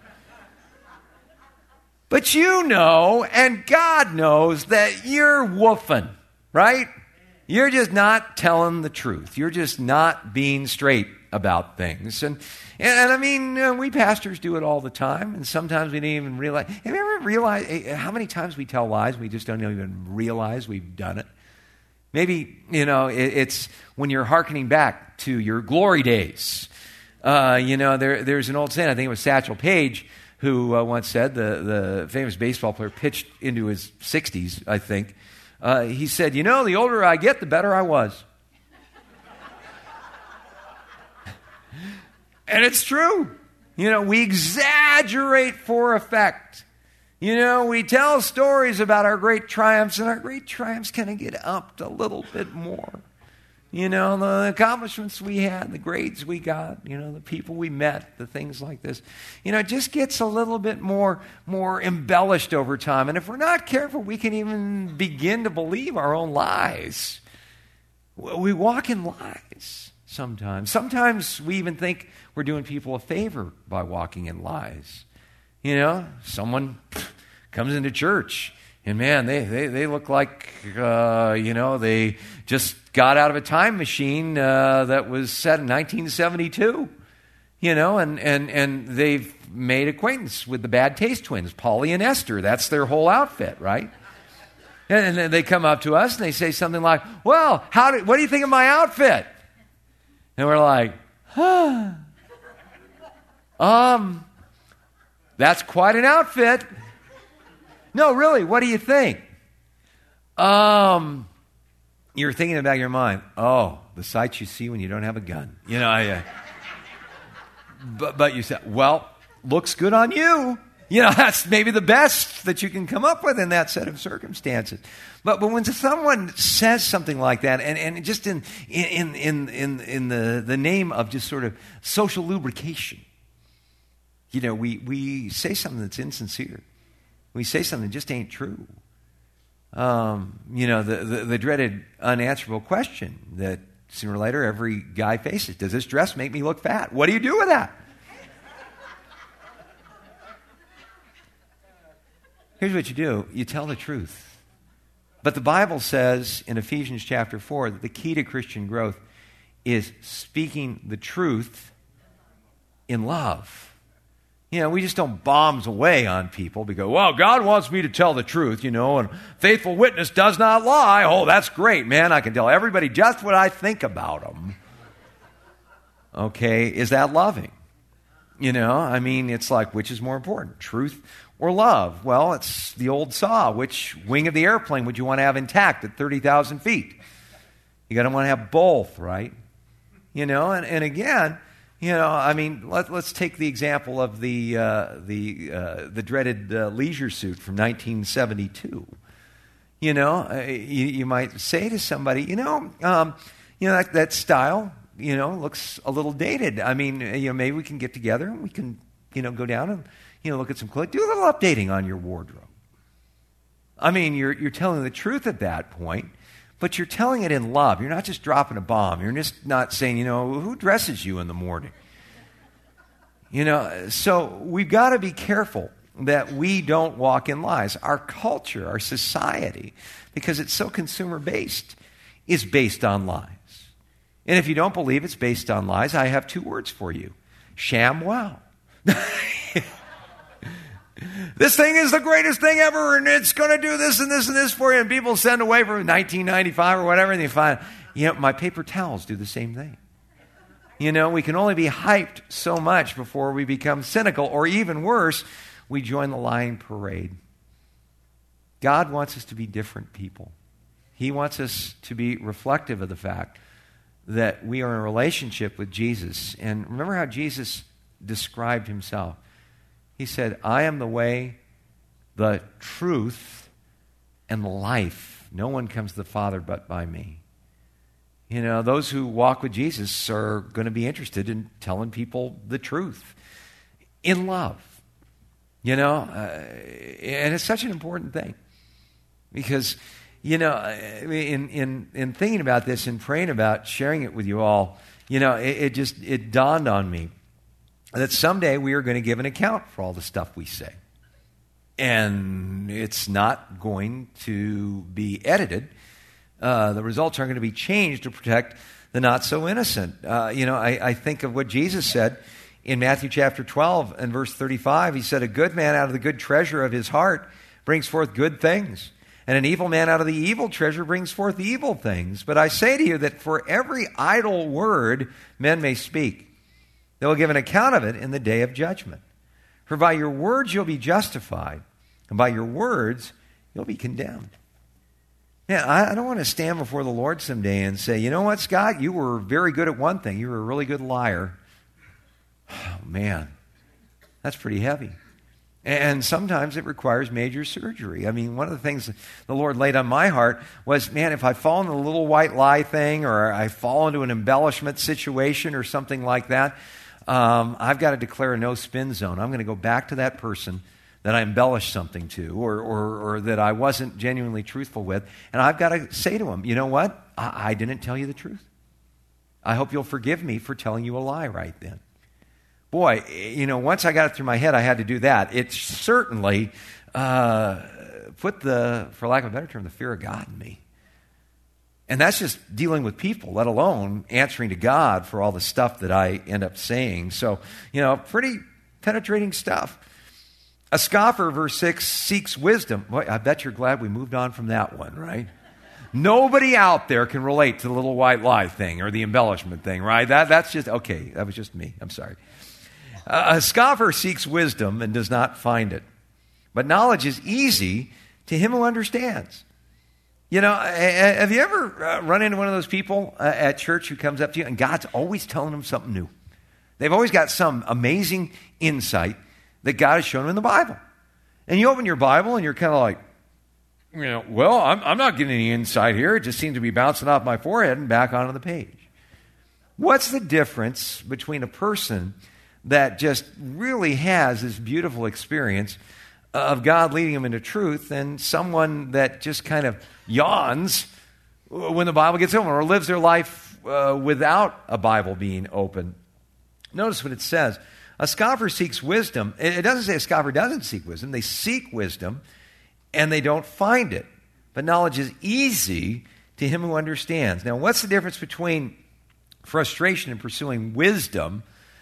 But you know, and God knows that you're woofing, right? You're just not telling the truth. You're just not being straight about things. And, and, and I mean, uh, we pastors do it all the time, and sometimes we don't even realize. Have you ever realized how many times we tell lies we just don't even realize we've done it? Maybe, you know, it, it's when you're hearkening back to your glory days. Uh, you know, there, there's an old saying, I think it was Satchel Paige, who uh, once said, the, the famous baseball player, pitched into his sixties, I think. Uh, he said, you know, the older I get, the better I was. And it's true. You know, we exaggerate for effect. You know, we tell stories about our great triumphs, and our great triumphs kind of get upped a little bit more. You know, the accomplishments we had, the grades we got, you know, the people we met, the things like this. You know, it just gets a little bit more, more embellished over time. And if we're not careful, we can even begin to believe our own lies. We walk in lies sometimes. Sometimes we even think we're doing people a favor by walking in lies. You know, someone comes into church, and man, they, they, they look like, uh, you know, they just got out of a time machine uh, that was set in nineteen seventy-two, you know, and, and, and they've made acquaintance with the Bad Taste Twins, Polly and Esther. That's their whole outfit, right? And, and then they come up to us and they say something like, well, how did, what do you think of my outfit? And we're like, huh. Um, that's quite an outfit. No, really, what do you think? Um, you're thinking in the back of your mind, oh, the sights you see when you don't have a gun. You know, I, uh, but, but you say, well, looks good on you. You know, that's maybe the best that you can come up with in that set of circumstances. But but when someone says something like that, and, and just in in in in in the, the name of just sort of social lubrication, you know, we, we say something that's insincere. We say something that just ain't true. Um, you know, the, the, the dreaded unanswerable question that sooner or later every guy faces. Does this dress make me look fat? What do you do with that? Here's what you do. You tell the truth. But the Bible says in Ephesians chapter four that the key to Christian growth is speaking the truth in love. You know, we just don't bombs away on people. We go, well, God wants me to tell the truth, you know, and faithful witness does not lie. Oh, that's great, man. I can tell everybody just what I think about them. Okay, is that loving? You know, I mean, it's like, which is more important, truth or love? Well, it's the old saw. Which wing of the airplane would you want to have intact at thirty thousand feet? You got to want to have both, right? You know, and, and again, you know, I mean, let, let's take the example of the uh, the uh, the dreaded uh, leisure suit from nineteen seventy-two. You know, uh, you, you might say to somebody, you know, um, you know that, that style, you know, looks a little dated. I mean, you know, maybe we can get together and we can, you know, go down and, you know, look at some clothes, do a little updating on your wardrobe. I mean, you're you're telling the truth at that point. But you're telling it in love. You're not just dropping a bomb. You're just not saying, you know, who dresses you in the morning? You know, so we've got to be careful that we don't walk in lies. Our culture, our society, because it's so consumer-based, is based on lies. And if you don't believe it's based on lies, I have two words for you. ShamWow. This thing is the greatest thing ever, and it's going to do this and this and this for you. And people send away from nineteen ninety-five or whatever, and they find, you know, my paper towels do the same thing. You know, we can only be hyped so much before we become cynical, or even worse, we join the lying parade. God wants us to be different people. He wants us to be reflective of the fact that we are in a relationship with Jesus. And remember how Jesus described himself. He said, I am the way, the truth, and the life. No one comes to the Father but by me. You know, those who walk with Jesus are going to be interested in telling people the truth in love. You know, uh, and it's such an important thing. Because, you know, in, in, in thinking about this and praying about sharing it with you all, you know, it, it just, it dawned on me that someday we are going to give an account for all the stuff we say. And it's not going to be edited, Uh, the results aren't going to be changed to protect the not-so-innocent. Uh, you know, I, I think of what Jesus said in Matthew chapter twelve and verse thirty-five. He said, a good man out of the good treasure of his heart brings forth good things, and an evil man out of the evil treasure brings forth evil things. But I say to you that for every idle word men may speak, they will give an account of it in the day of judgment. For by your words you'll be justified, and by your words you'll be condemned. Yeah, I, I don't want to stand before the Lord someday and say, you know what, Scott, you were very good at one thing. You were a really good liar. Oh, man, that's pretty heavy. And sometimes it requires major surgery. I mean, one of the things the Lord laid on my heart was, man, if I fall into the little white lie thing, or I fall into an embellishment situation or something like that, um, I've got to declare a no-spin zone. I'm going to go back to that person that I embellished something to, or, or, or that I wasn't genuinely truthful with, and I've got to say to him, you know what? I, I didn't tell you the truth. I hope you'll forgive me for telling you a lie right then. Boy, you know, once I got it through my head, I had to do that. It certainly uh, put the, for lack of a better term, the fear of God in me. And that's just dealing with people, let alone answering to God for all the stuff that I end up saying. So, you know, pretty penetrating stuff. A scoffer, verse six, seeks wisdom. Boy, I bet you're glad we moved on from that one, right? Nobody out there can relate to the little white lie thing or the embellishment thing, right? That, that's just, okay, that was just me. I'm sorry. Uh, a scoffer seeks wisdom and does not find it. But knowledge is easy to him who understands. You know, have you ever uh, run into one of those people uh, at church who comes up to you and God's always telling them something new? They've always got some amazing insight that God has shown them in the Bible. And you open your Bible and you're kind of like, you know, well, I'm, I'm not getting any insight here. It just seems to be bouncing off my forehead and back onto the page. What's the difference between a person that just really has this beautiful experience of God leading them into truth and someone that just kind of yawns when the Bible gets open or lives their life uh, without a Bible being open? Notice what it says. A scoffer seeks wisdom. It doesn't say a scoffer doesn't seek wisdom. They seek wisdom and they don't find it. But knowledge is easy to him who understands. Now, what's the difference between frustration in pursuing wisdom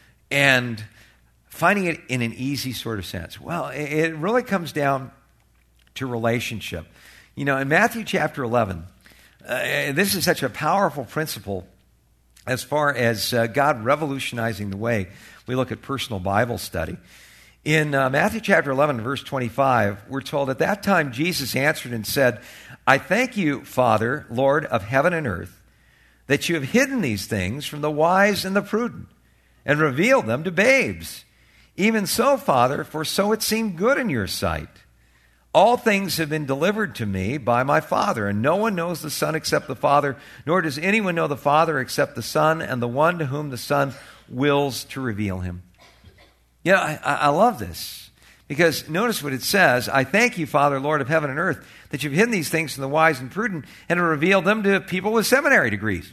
and finding it in an easy sort of sense? Well, it really comes down to relationship. You know, in Matthew chapter eleven, uh, this is such a powerful principle as far as uh, God revolutionizing the way we look at personal Bible study. In uh, Matthew chapter eleven, verse twenty-five, we're told, at that time Jesus answered and said, I thank you, Father, Lord of heaven and earth, that you have hidden these things from the wise and the prudent and revealed them to babes. Even so, Father, for so it seemed good in your sight. All things have been delivered to me by my Father, and no one knows the Son except the Father, nor does anyone know the Father except the Son, and the one to whom the Son wills to reveal him. You know, I, I love this, because notice what it says. I thank you, Father, Lord of heaven and earth, that you've hidden these things from the wise and prudent and have revealed them to people with seminary degrees.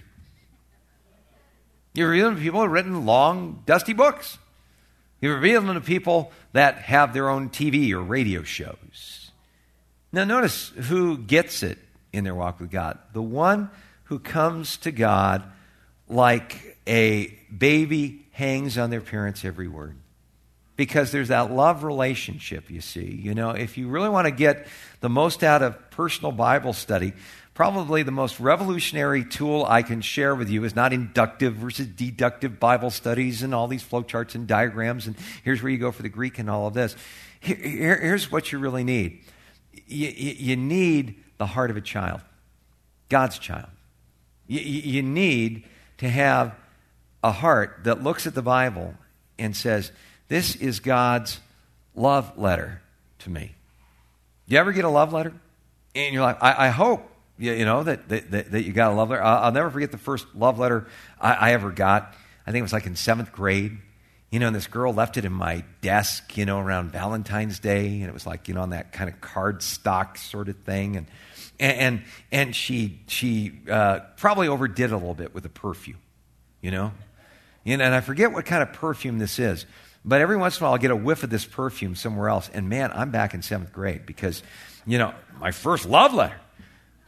You reveal them to people who have written long, dusty books. You reveal them to people that have their own T V or radio shows. Now notice who gets it in their walk with God. The one who comes to God like a baby hangs on their parents' every word. Because there's that love relationship, you see. You know, if you really want to get the most out of personal Bible study, probably the most revolutionary tool I can share with you is not inductive versus deductive Bible studies and all these flowcharts and diagrams and here's where you go for the Greek and all of this. Here, here, here's what you really need. You, you, you need the heart of a child, God's child. You, you need to have a heart that looks at the Bible and says, this is God's love letter to me. You ever get a love letter? And you're like, I, I hope you, you know that, that, that you got a love letter. I'll, I'll never forget the first love letter I, I ever got. I think it was like in seventh grade. You know, and this girl left it in my desk, you know, around Valentine's Day. And it was like, you know, on that kind of card stock sort of thing. And and and she she uh, probably overdid it a little bit with the perfume, you know. And, and I forget what kind of perfume this is. But every once in a while, I'll get a whiff of this perfume somewhere else. And man, I'm back in seventh grade because, you know, my first love letter.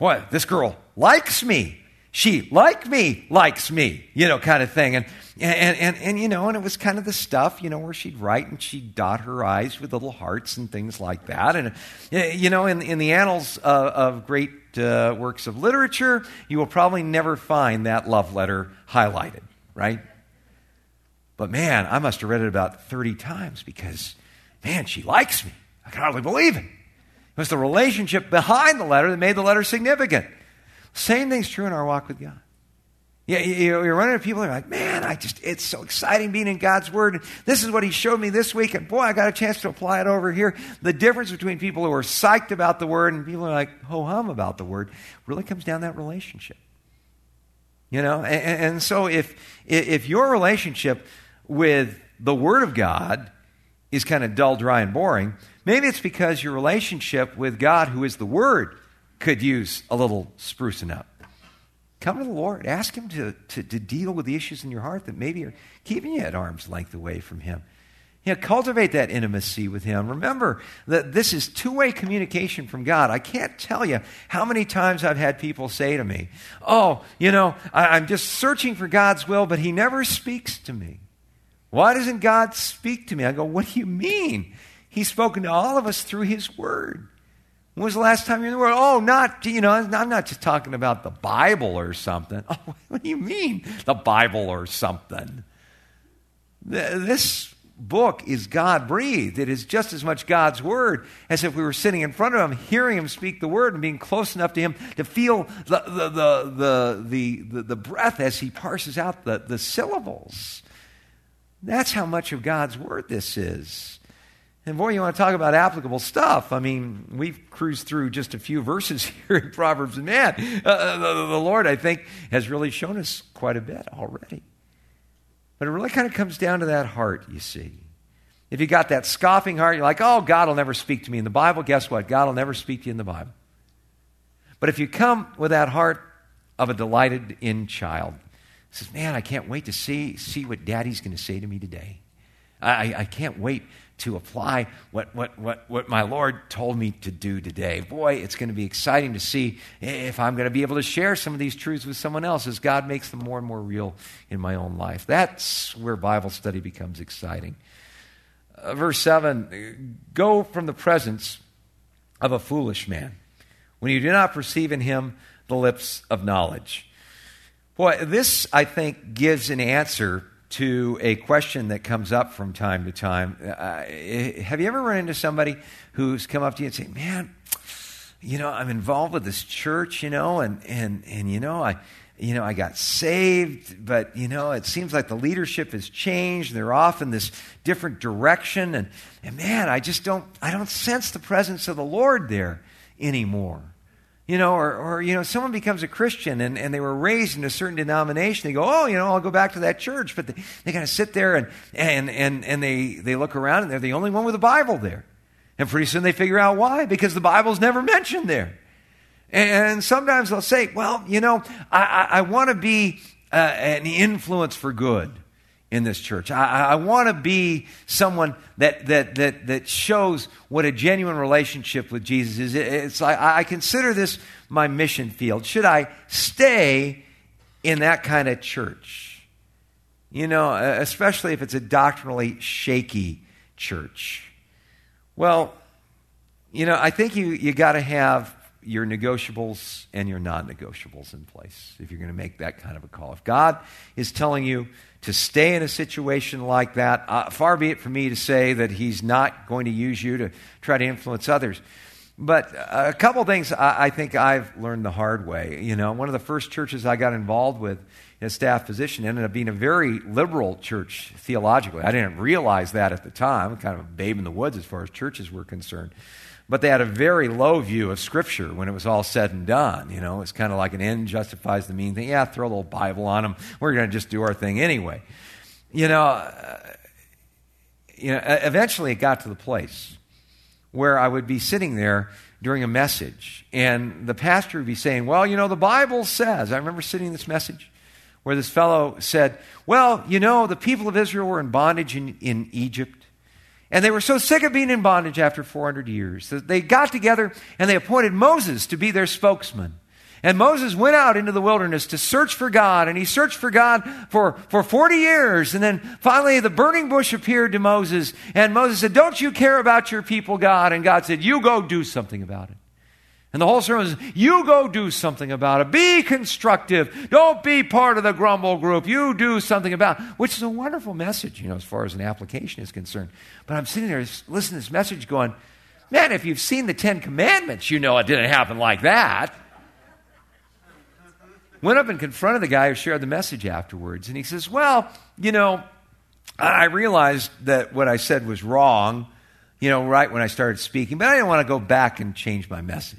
boy, this girl likes me. She, like me, likes me, you know, kind of thing. And, and, and, and, you know, and it was kind of the stuff, you know, where she'd write and she'd dot her I's with little hearts and things like that. And, you know, in, in the annals of, of great uh, works of literature, you will probably never find that love letter highlighted, right? But man, I must have read it about thirty times because, man, she likes me. I can hardly believe it. It was the relationship behind the letter that made the letter significant. Same thing's true in our walk with God. Yeah, you're running into people who are like, man, I just, it's so exciting being in God's Word. This is what He showed me this week, and boy, I got a chance to apply it over here. The difference between people who are psyched about the Word and people who are like ho-hum about the Word really comes down to that relationship. You know, and, and so if if your relationship with the Word of God is kind of dull, dry, and boring, maybe it's because your relationship with God, who is the Word, could use a little sprucing up. Come to the Lord. Ask Him to, to, to deal with the issues in your heart that maybe are keeping you at arm's length away from Him. You know, cultivate that intimacy with Him. Remember that this is two-way communication from God. I can't tell you how many times I've had people say to me, oh, you know, I, I'm just searching for God's will, but He never speaks to me. Why doesn't God speak to me? I go, what do you mean? He's spoken to all of us through His Word. When was the last time you were in the Word? Oh, not, you know, I'm not just talking about the Bible or something. Oh, what do you mean, the Bible or something? This book is God-breathed. It is just as much God's Word as if we were sitting in front of Him, hearing Him speak the Word and being close enough to Him to feel the, the, the, the, the, the, the breath as He parses out the, the syllables. That's how much of God's Word this is. And boy, you want to talk about applicable stuff. I mean, we've cruised through just a few verses here in Proverbs, and man, uh, the, the Lord, I think, has really shown us quite a bit already. But it really kind of comes down to that heart, you see. If you got that scoffing heart, you're like, oh, God will never speak to me in the Bible. Guess what? God will never speak to you in the Bible. But if you come with that heart of a delighted in child, says, man, I can't wait to see, see what Daddy's going to say to me today. I, I can't wait to apply what, what, what, what my Lord told me to do today. Boy, it's going to be exciting to see if I'm going to be able to share some of these truths with someone else as God makes them more and more real in my own life. That's where Bible study becomes exciting. Uh, verse seven, go from the presence of a foolish man when you do not perceive in him the lips of knowledge. Boy, this, I think, gives an answer to a question that comes up from time to time. Uh, have you ever run into somebody who's come up to you and say, man, you know, I'm involved with this church, you know, and, and, and you know, I, you know, I got saved, but, you know, it seems like the leadership has changed. They're off in this different direction. And, and man, I just don't, I don't sense the presence of the Lord there anymore. You know, or, or, you know, someone becomes a Christian and, and they were raised in a certain denomination. They go, oh, you know, I'll go back to that church. But they, they kind of sit there and, and, and, and they, they look around and they're the only one with a Bible there. And pretty soon they figure out why, because the Bible's never mentioned there. And sometimes they'll say, well, you know, I, I, I want to be uh, an influence for good in this church. I, I want to be someone that, that that that shows what a genuine relationship with Jesus is. It's like I consider this my mission field. Should I stay in that kind of church? You know, especially if it's a doctrinally shaky church. Well, you know, I think you you got to have your negotiables and your non-negotiables in place if you're going to make that kind of a call. If God is telling you to stay in a situation like that, uh, far be it from me to say that He's not going to use you to try to influence others. But uh, a couple things I, I think I've learned the hard way. You know, one of the first churches I got involved with in a staff position ended up being a very liberal church theologically. I didn't realize that at the time. Kind of a babe in the woods as far as churches were concerned. But they had a very low view of Scripture when it was all said and done. You know, it's kind of like an end justifies the mean thing. Yeah, throw a little Bible on them. We're going to just do our thing anyway. You know, uh, you know. Eventually, it got to the place where I would be sitting there during a message, and the pastor would be saying, "Well, you know, the Bible says." I remember sitting in this message where this fellow said, "Well, you know, the people of Israel were in bondage in, in Egypt. And they were so sick of being in bondage after four hundred years that they got together and they appointed Moses to be their spokesman. And Moses went out into the wilderness to search for God, and he searched for God for, for forty years. And then finally the burning bush appeared to Moses, and Moses said, don't you care about your people, God? And God said, you go do something about it. And the whole sermon is, you go do something about it. Be constructive. Don't be part of the grumble group. You do something about it, which is a wonderful message, you know, as far as an application is concerned. But I'm sitting there listening to this message going, man, if you've seen the Ten Commandments, you know it didn't happen like that. Went up and confronted the guy who shared the message afterwards. And he says, well, you know, I realized that what I said was wrong, you know, right when I started speaking, but I didn't want to go back and change my message.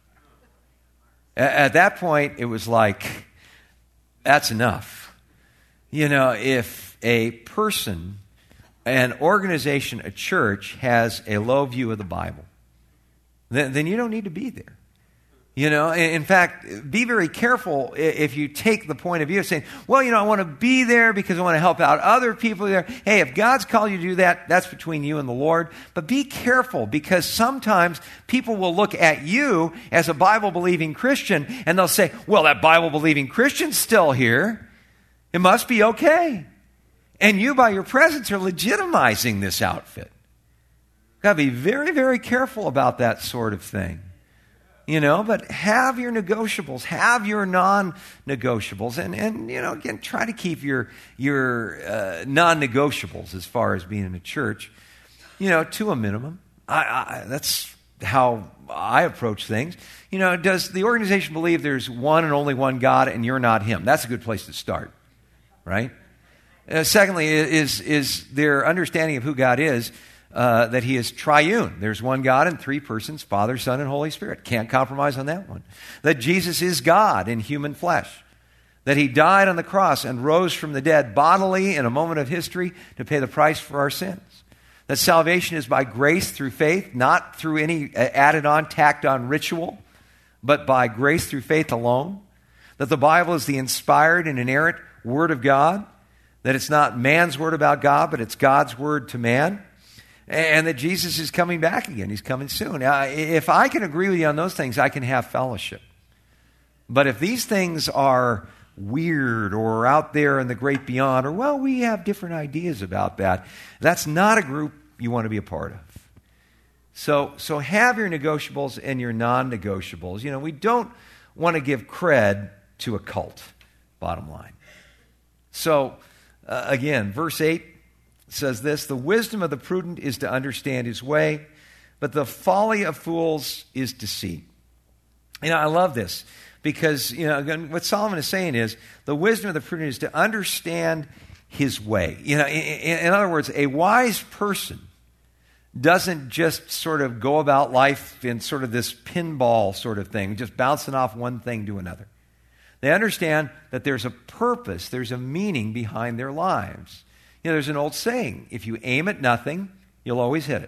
At that point, it was like, that's enough. You know, if a person, an organization, a church has a low view of the Bible, then, then you don't need to be there. You know, in fact, be very careful if you take the point of view of saying, well, you know, I want to be there because I want to help out other people there. Hey, if God's called you to do that, that's between you and the Lord. But be careful, because sometimes people will look at you as a Bible-believing Christian and they'll say, well, that Bible-believing Christian's still here. It must be okay. And you, by your presence, are legitimizing this outfit. Got to be very, very careful about that sort of thing. You know, but have your negotiables, have your non-negotiables, and, and you know, again, try to keep your your uh, non-negotiables as far as being in a church, you know, to a minimum. I, I, that's how I approach things. You know, does the organization believe there's one and only one God and you're not Him? That's a good place to start, right? Uh, secondly, is is their understanding of who God is. Uh, that He is triune. There's one God in three persons, Father, Son, and Holy Spirit. Can't compromise on that one. That Jesus is God in human flesh. That He died on the cross and rose from the dead bodily in a moment of history to pay the price for our sins. That salvation is by grace through faith, not through any added on, tacked on ritual, but by grace through faith alone. That the Bible is the inspired and inerrant Word of God. That it's not man's word about God, but it's God's word to man. And that Jesus is coming back again. He's coming soon. Now, if I can agree with you on those things, I can have fellowship. But if these things are weird or out there in the great beyond, or, well, we have different ideas about that, that's not a group you want to be a part of. So, so have your negotiables and your non-negotiables. You know, we don't want to give cred to a cult, bottom line. So, uh, again, verse eight, says this, the wisdom of the prudent is to understand his way, but the folly of fools is deceit. You know, I love this because, you know, what Solomon is saying is the wisdom of the prudent is to understand his way. You know, in, in other words, a wise person doesn't just sort of go about life in sort of this pinball sort of thing, just bouncing off one thing to another. They understand that there's a purpose, there's a meaning behind their lives. You know, there's an old saying, if you aim at nothing, you'll always hit it.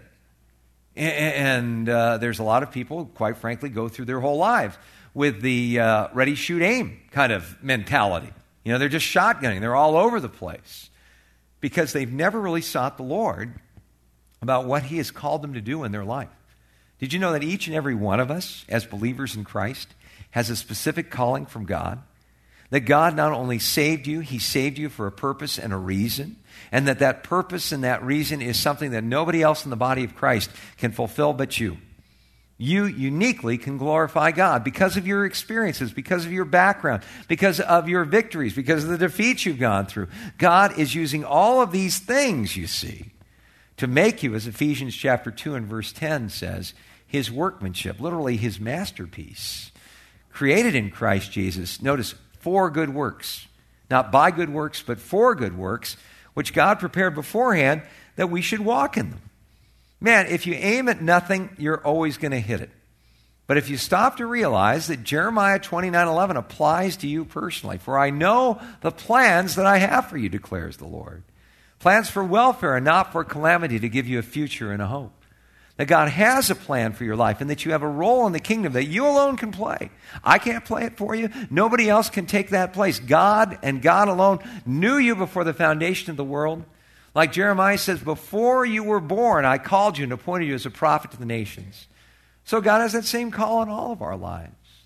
And uh, there's a lot of people, quite frankly, go through their whole lives with the uh, ready, shoot, aim kind of mentality. You know, they're just shotgunning. They're all over the place because they've never really sought the Lord about what He has called them to do in their life. Did you know that each and every one of us, as believers in Christ, has a specific calling from God? That God not only saved you, He saved you for a purpose and a reason, and that that purpose and that reason is something that nobody else in the body of Christ can fulfill but you. You uniquely can glorify God because of your experiences, because of your background, because of your victories, because of the defeats you've gone through. God is using all of these things, you see, to make you, as Ephesians chapter two and verse ten says, His workmanship, literally His masterpiece, created in Christ Jesus. Notice, for good works. Not by good works, but for good works, which God prepared beforehand that we should walk in them. Man, if you aim at nothing, you're always going to hit it. But if you stop to realize that Jeremiah twenty-nine eleven applies to you personally, for I know the plans that I have for you, declares the Lord. Plans for welfare and not for calamity, to give you a future and a hope. That God has a plan for your life and that you have a role in the kingdom that you alone can play. I can't play it for you. Nobody else can take that place. God and God alone knew you before the foundation of the world. Like Jeremiah says, before you were born, I called you and appointed you as a prophet to the nations. So God has that same call in all of our lives,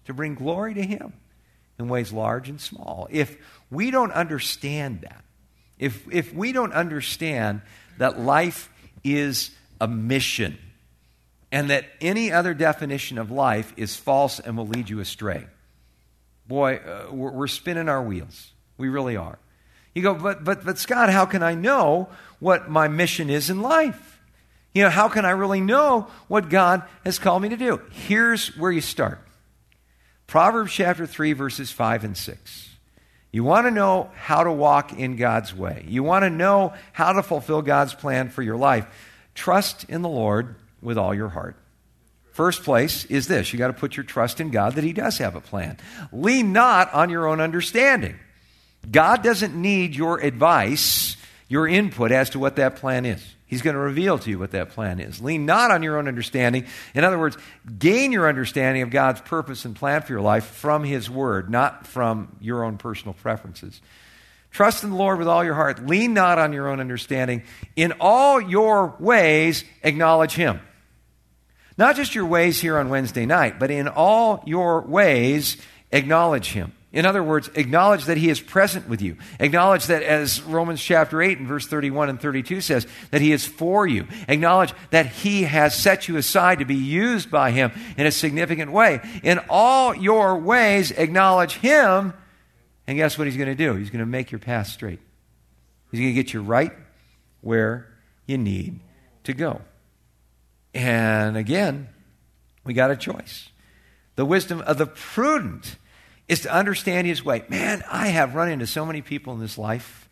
to bring glory to him in ways large and small. If we don't understand that, if, if we don't understand that life is a mission and that any other definition of life is false and will lead you astray, boy, uh, we're, we're spinning our wheels. We really are. You go, but, but, but Scott, how can I know what my mission is in life? You know, how can I really know what God has called me to do? Here's where you start. Proverbs chapter three, verses five and six. You want to know how to walk in God's way. You want to know how to fulfill God's plan for your life. Trust in the Lord with all your heart. First place is this. You got to put your trust in God that he does have a plan. Lean not on your own understanding. God doesn't need your advice, your input as to what that plan is. He's going to reveal to you what that plan is. Lean not on your own understanding. In other words, gain your understanding of God's purpose and plan for your life from his word, not from your own personal preferences. Trust in the Lord with all your heart. Lean not on your own understanding. In all your ways, acknowledge him. Not just your ways here on Wednesday night, but in all your ways, acknowledge him. In other words, acknowledge that he is present with you. Acknowledge that, as Romans chapter eight and verse thirty-one and thirty-two says, that he is for you. Acknowledge that he has set you aside to be used by him in a significant way. In all your ways, acknowledge him. And guess what he's going to do? He's going to make your path straight. He's going to get you right where you need to go. And again, we got a choice. The wisdom of the prudent is to understand his way. Man, I have run into so many people in this life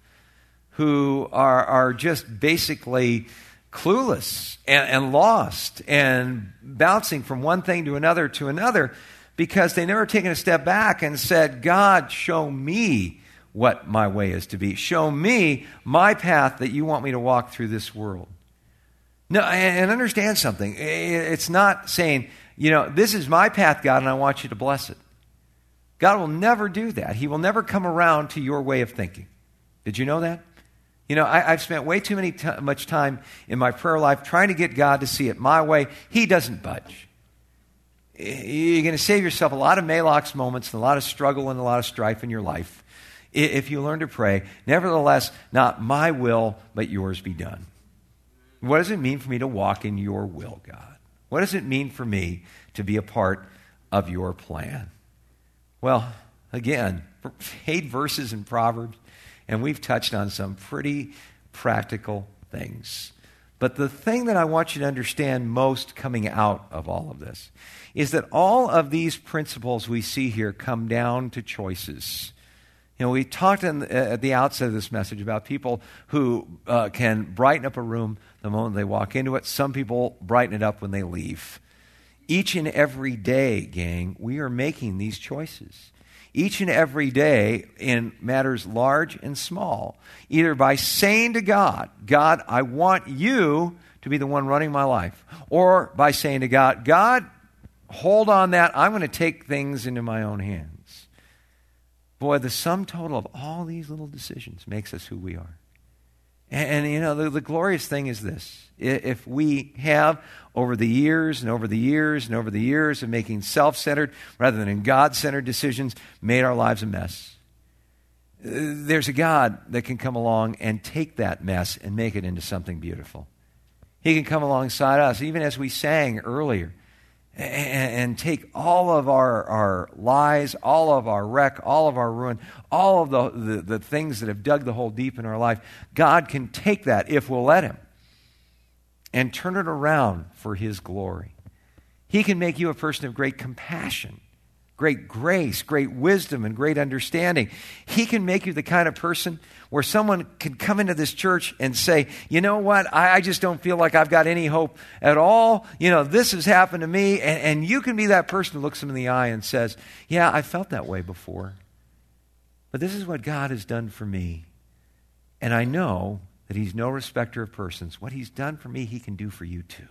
who are, are just basically clueless and, and lost and bouncing from one thing to another to another because they never taken a step back and said, God, show me what my way is to be. Show me my path that you want me to walk through this world. No, and understand something. It's not saying, you know, this is my path, God, and I want you to bless it. God will never do that. He will never come around to your way of thinking. Did you know that? You know, I, I've spent way too many t- much time in my prayer life trying to get God to see it my way. He doesn't budge. You're going to save yourself a lot of Malox moments and a lot of struggle and a lot of strife in your life if you learn to pray, nevertheless, not my will, but yours be done. What does it mean for me to walk in your will, God? What does it mean for me to be a part of your plan? Well, again, eight verses in Proverbs, and we've touched on some pretty practical things. But the thing that I want you to understand most coming out of all of this is that all of these principles we see here come down to choices. You know, we talked in, uh, at the outset of this message about people who uh, can brighten up a room the moment they walk into it. Some people brighten it up when they leave. Each and every day, gang, we are making these choices. Each and every day in matters large and small, either by saying to God, God, I want you to be the one running my life, or by saying to God, God, hold on that, I'm going to take things into my own hands. Boy, the sum total of all these little decisions makes us who we are. And, and you know, the, the glorious thing is this. If we have, over the years and over the years and over the years of making self-centered rather than God-centered decisions, made our lives a mess, there's a God that can come along and take that mess and make it into something beautiful. He can come alongside us, even as we sang earlier, and, and take all of our, our lies, all of our wreck, all of our ruin, all of the, the, the things that have dug the hole deep in our life. God can take that, if we'll let him, and turn it around for his glory. He can make you a person of great compassion, great grace, great wisdom, and great understanding. He can make you the kind of person where someone can come into this church and say, you know what, I, I just don't feel like I've got any hope at all. You know, this has happened to me. And, and you can be that person who looks them in the eye and says, yeah, I felt that way before. But this is what God has done for me. And I know that he's no respecter of persons. What he's done for me, he can do for you too.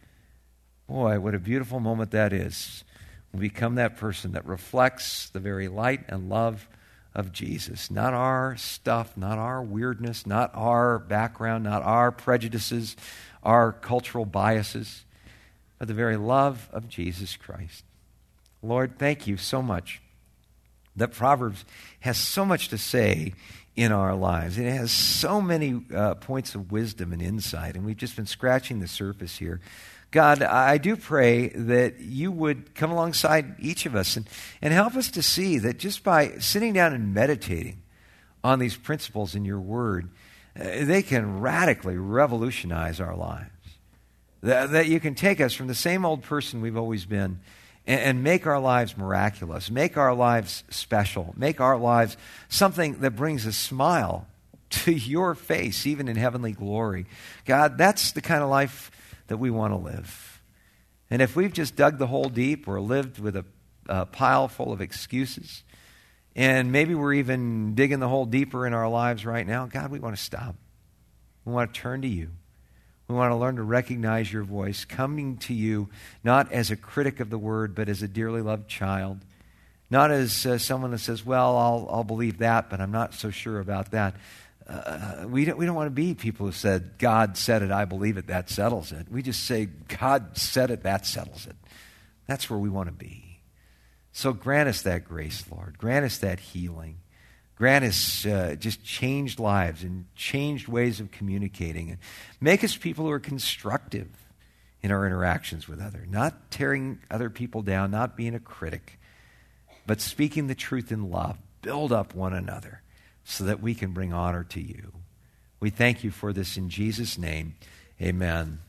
Boy, what a beautiful moment that is. We become that person that reflects the very light and love of Jesus. Not our stuff, not our weirdness, not our background, not our prejudices, our cultural biases, but the very love of Jesus Christ. Lord, thank you so much that Proverbs has so much to say in our lives. It has so many uh, points of wisdom and insight, and we've just been scratching the surface here. God, I do pray that you would come alongside each of us and, and help us to see that just by sitting down and meditating on these principles in your word, uh, they can radically revolutionize our lives. That, that you can take us from the same old person we've always been and, and make our lives miraculous, make our lives special, make our lives something that brings a smile to your face, even in heavenly glory. God, that's the kind of life that we want to live. And if we've just dug the hole deep or lived with a, a pile full of excuses, and maybe we're even digging the hole deeper in our lives right now, God, we want to stop. We want to turn to you. We want to learn to recognize your voice, coming to you not as a critic of the word, but as a dearly loved child. Not as uh, someone that says, well, I'll, I'll believe that, but I'm not so sure about that. Uh, we don't, we don't want to be people who said, God said it, I believe it, that settles it. We just say, God said it, that settles it. That's where we want to be. So grant us that grace, Lord. Grant us that healing. Grant us uh, just changed lives and changed ways of communicating. And make us people who are constructive in our interactions with others, not tearing other people down, not being a critic, but speaking the truth in love. Build up one another, so that we can bring honor to you. We thank you for this in Jesus' name. Amen.